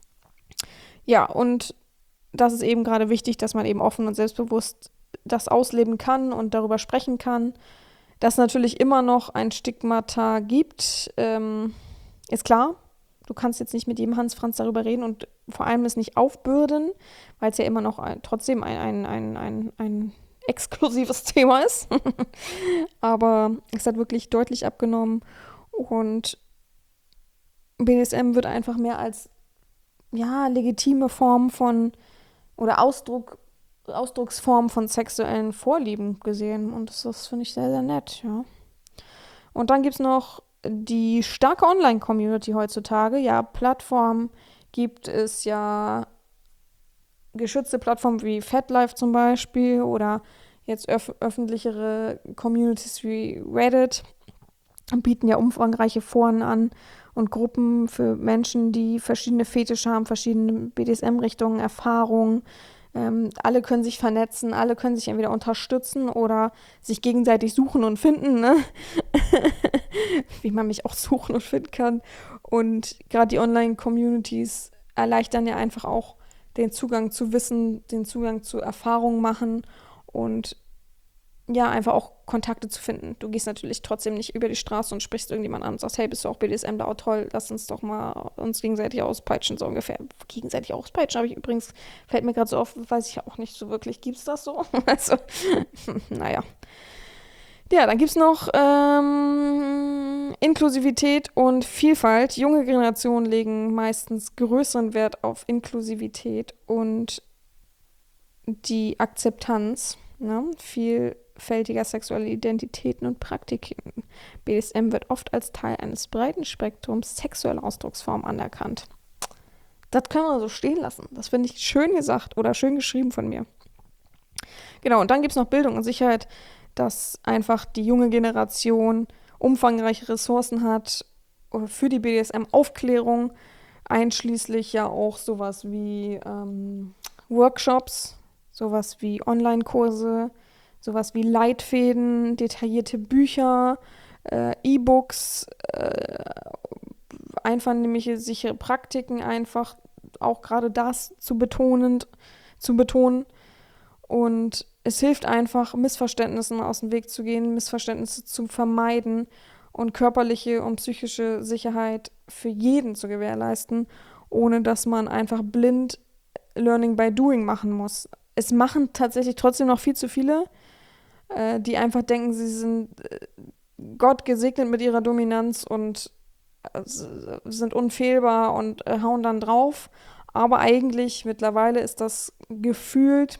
Ja, und das ist eben gerade wichtig, dass man eben offen und selbstbewusst das ausleben kann und darüber sprechen kann. Dass es natürlich immer noch ein Stigmata gibt, ähm, ist klar. Du kannst jetzt nicht mit jedem Hans Franz darüber reden und vor allem es nicht aufbürden, weil es ja immer noch ein, trotzdem ein, ein, ein, ein, ein exklusives Thema ist. Aber es hat wirklich deutlich abgenommen und B D S M wird einfach mehr als ja, legitime Form von oder Ausdruck, Ausdrucksform von sexuellen Vorlieben gesehen. Und das, das finde ich sehr, sehr nett, ja. Und dann gibt es noch die starke Online-Community heutzutage. Ja, Plattformen gibt es ja geschützte Plattformen wie FetLife zum Beispiel oder jetzt öf- öffentlichere Communities wie Reddit bieten ja umfangreiche Foren an und Gruppen für Menschen, die verschiedene Fetische haben, verschiedene B D S M-Richtungen, Erfahrungen. Ähm, alle können sich vernetzen, alle können sich entweder unterstützen oder sich gegenseitig suchen und finden, ne? Wie man mich auch suchen und finden kann. Und gerade die Online-Communities erleichtern ja einfach auch den Zugang zu Wissen, den Zugang zu Erfahrungen machen und ja, einfach auch Kontakte zu finden. Du gehst natürlich trotzdem nicht über die Straße und sprichst irgendjemand an und sagst, hey, bist du auch B D S M da? Oh, toll, lass uns doch mal uns gegenseitig auspeitschen, so ungefähr. Gegenseitig auspeitschen habe ich übrigens, fällt mir gerade so auf, weiß ich auch nicht so wirklich, gibt's das so? Also, naja. Ja, dann gibt's noch ähm, Inklusivität und Vielfalt. Junge Generationen legen meistens größeren Wert auf Inklusivität und die Akzeptanz, ne? Vielfältiger sexueller Identitäten und Praktiken. B D S M wird oft als Teil eines breiten Spektrums sexueller Ausdrucksformen anerkannt. Das können wir so stehen lassen. Das finde ich schön gesagt oder schön geschrieben von mir. Genau, und dann gibt es noch Bildung und Sicherheit, dass einfach die junge Generation umfangreiche Ressourcen hat für die B D S M-Aufklärung, einschließlich ja auch sowas wie ähm, Workshops, sowas wie Online-Kurse, sowas wie Leitfäden, detaillierte Bücher, äh, E-Books, äh, einvernehmliche, sichere Praktiken, einfach auch gerade das zu betonend, zu betonen. Und es hilft einfach, Missverständnissen aus dem Weg zu gehen, Missverständnisse zu vermeiden und körperliche und psychische Sicherheit für jeden zu gewährleisten, ohne dass man einfach blind Learning by Doing machen muss. Es machen tatsächlich trotzdem noch viel zu viele, äh, die einfach denken, sie sind äh, Gott gesegnet mit ihrer Dominanz und äh, sind unfehlbar und äh, hauen dann drauf. Aber eigentlich mittlerweile ist das gefühlt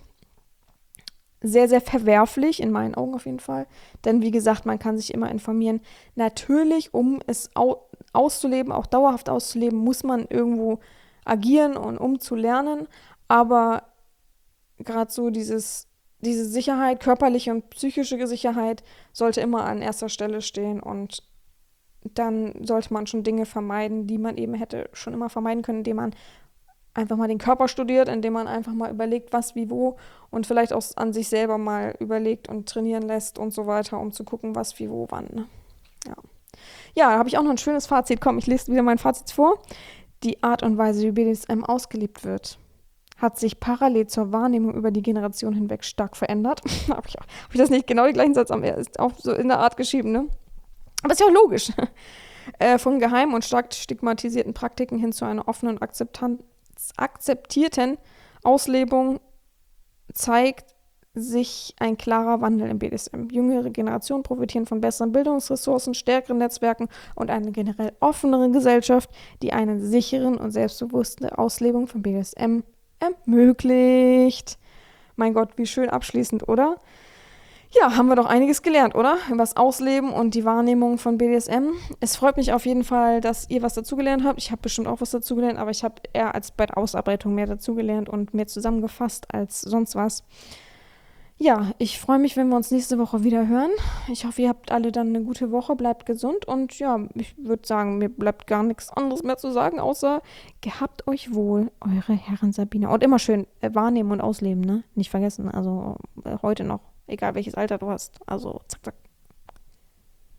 sehr, sehr verwerflich, in meinen Augen auf jeden Fall. Denn wie gesagt, man kann sich immer informieren. Natürlich, um es au- auszuleben, auch dauerhaft auszuleben, muss man irgendwo agieren und um zu lernen. Aber gerade so dieses, diese Sicherheit, körperliche und psychische Sicherheit, sollte immer an erster Stelle stehen. Und dann sollte man schon Dinge vermeiden, die man eben hätte schon immer vermeiden können, indem man einfach mal den Körper studiert, indem man einfach mal überlegt, was, wie, wo und vielleicht auch an sich selber mal überlegt und trainieren lässt und so weiter, um zu gucken, was, wie, wo, wann. Ne? Ja, ja, da habe ich auch noch ein schönes Fazit. Komm, ich lese wieder mein Fazit vor. Die Art und Weise, wie B D S M ausgelebt wird, hat sich parallel zur Wahrnehmung über die Generation hinweg stark verändert. habe ich, hab ich das nicht genau die gleichen Satz am ist auch so in der Art geschrieben, ne? Aber ist ja auch logisch. äh, von geheimen und stark stigmatisierten Praktiken hin zu einer offenen und akzeptanten akzeptierten Auslebung zeigt sich ein klarer Wandel im B D S M. Jüngere Generationen profitieren von besseren Bildungsressourcen, stärkeren Netzwerken und einer generell offeneren Gesellschaft, die eine sicheren und selbstbewusste Auslebung von B D S M ermöglicht. Mein Gott, wie schön abschließend, oder? Ja, haben wir doch einiges gelernt, oder? Über das Ausleben und die Wahrnehmung von B D S M. Es freut mich auf jeden Fall, dass ihr was dazugelernt habt. Ich habe bestimmt auch was dazugelernt, aber ich habe eher als bei der Ausarbeitung mehr dazugelernt und mehr zusammengefasst als sonst was. Ja, ich freue mich, wenn wir uns nächste Woche wieder hören. Ich hoffe, ihr habt alle dann eine gute Woche, bleibt gesund und ja, ich würde sagen, mir bleibt gar nichts anderes mehr zu sagen, außer gehabt euch wohl, eure Herren Sabina. Und immer schön äh, wahrnehmen und ausleben, ne? Nicht vergessen, also äh, heute noch, egal welches Alter du hast. Also zack, zack.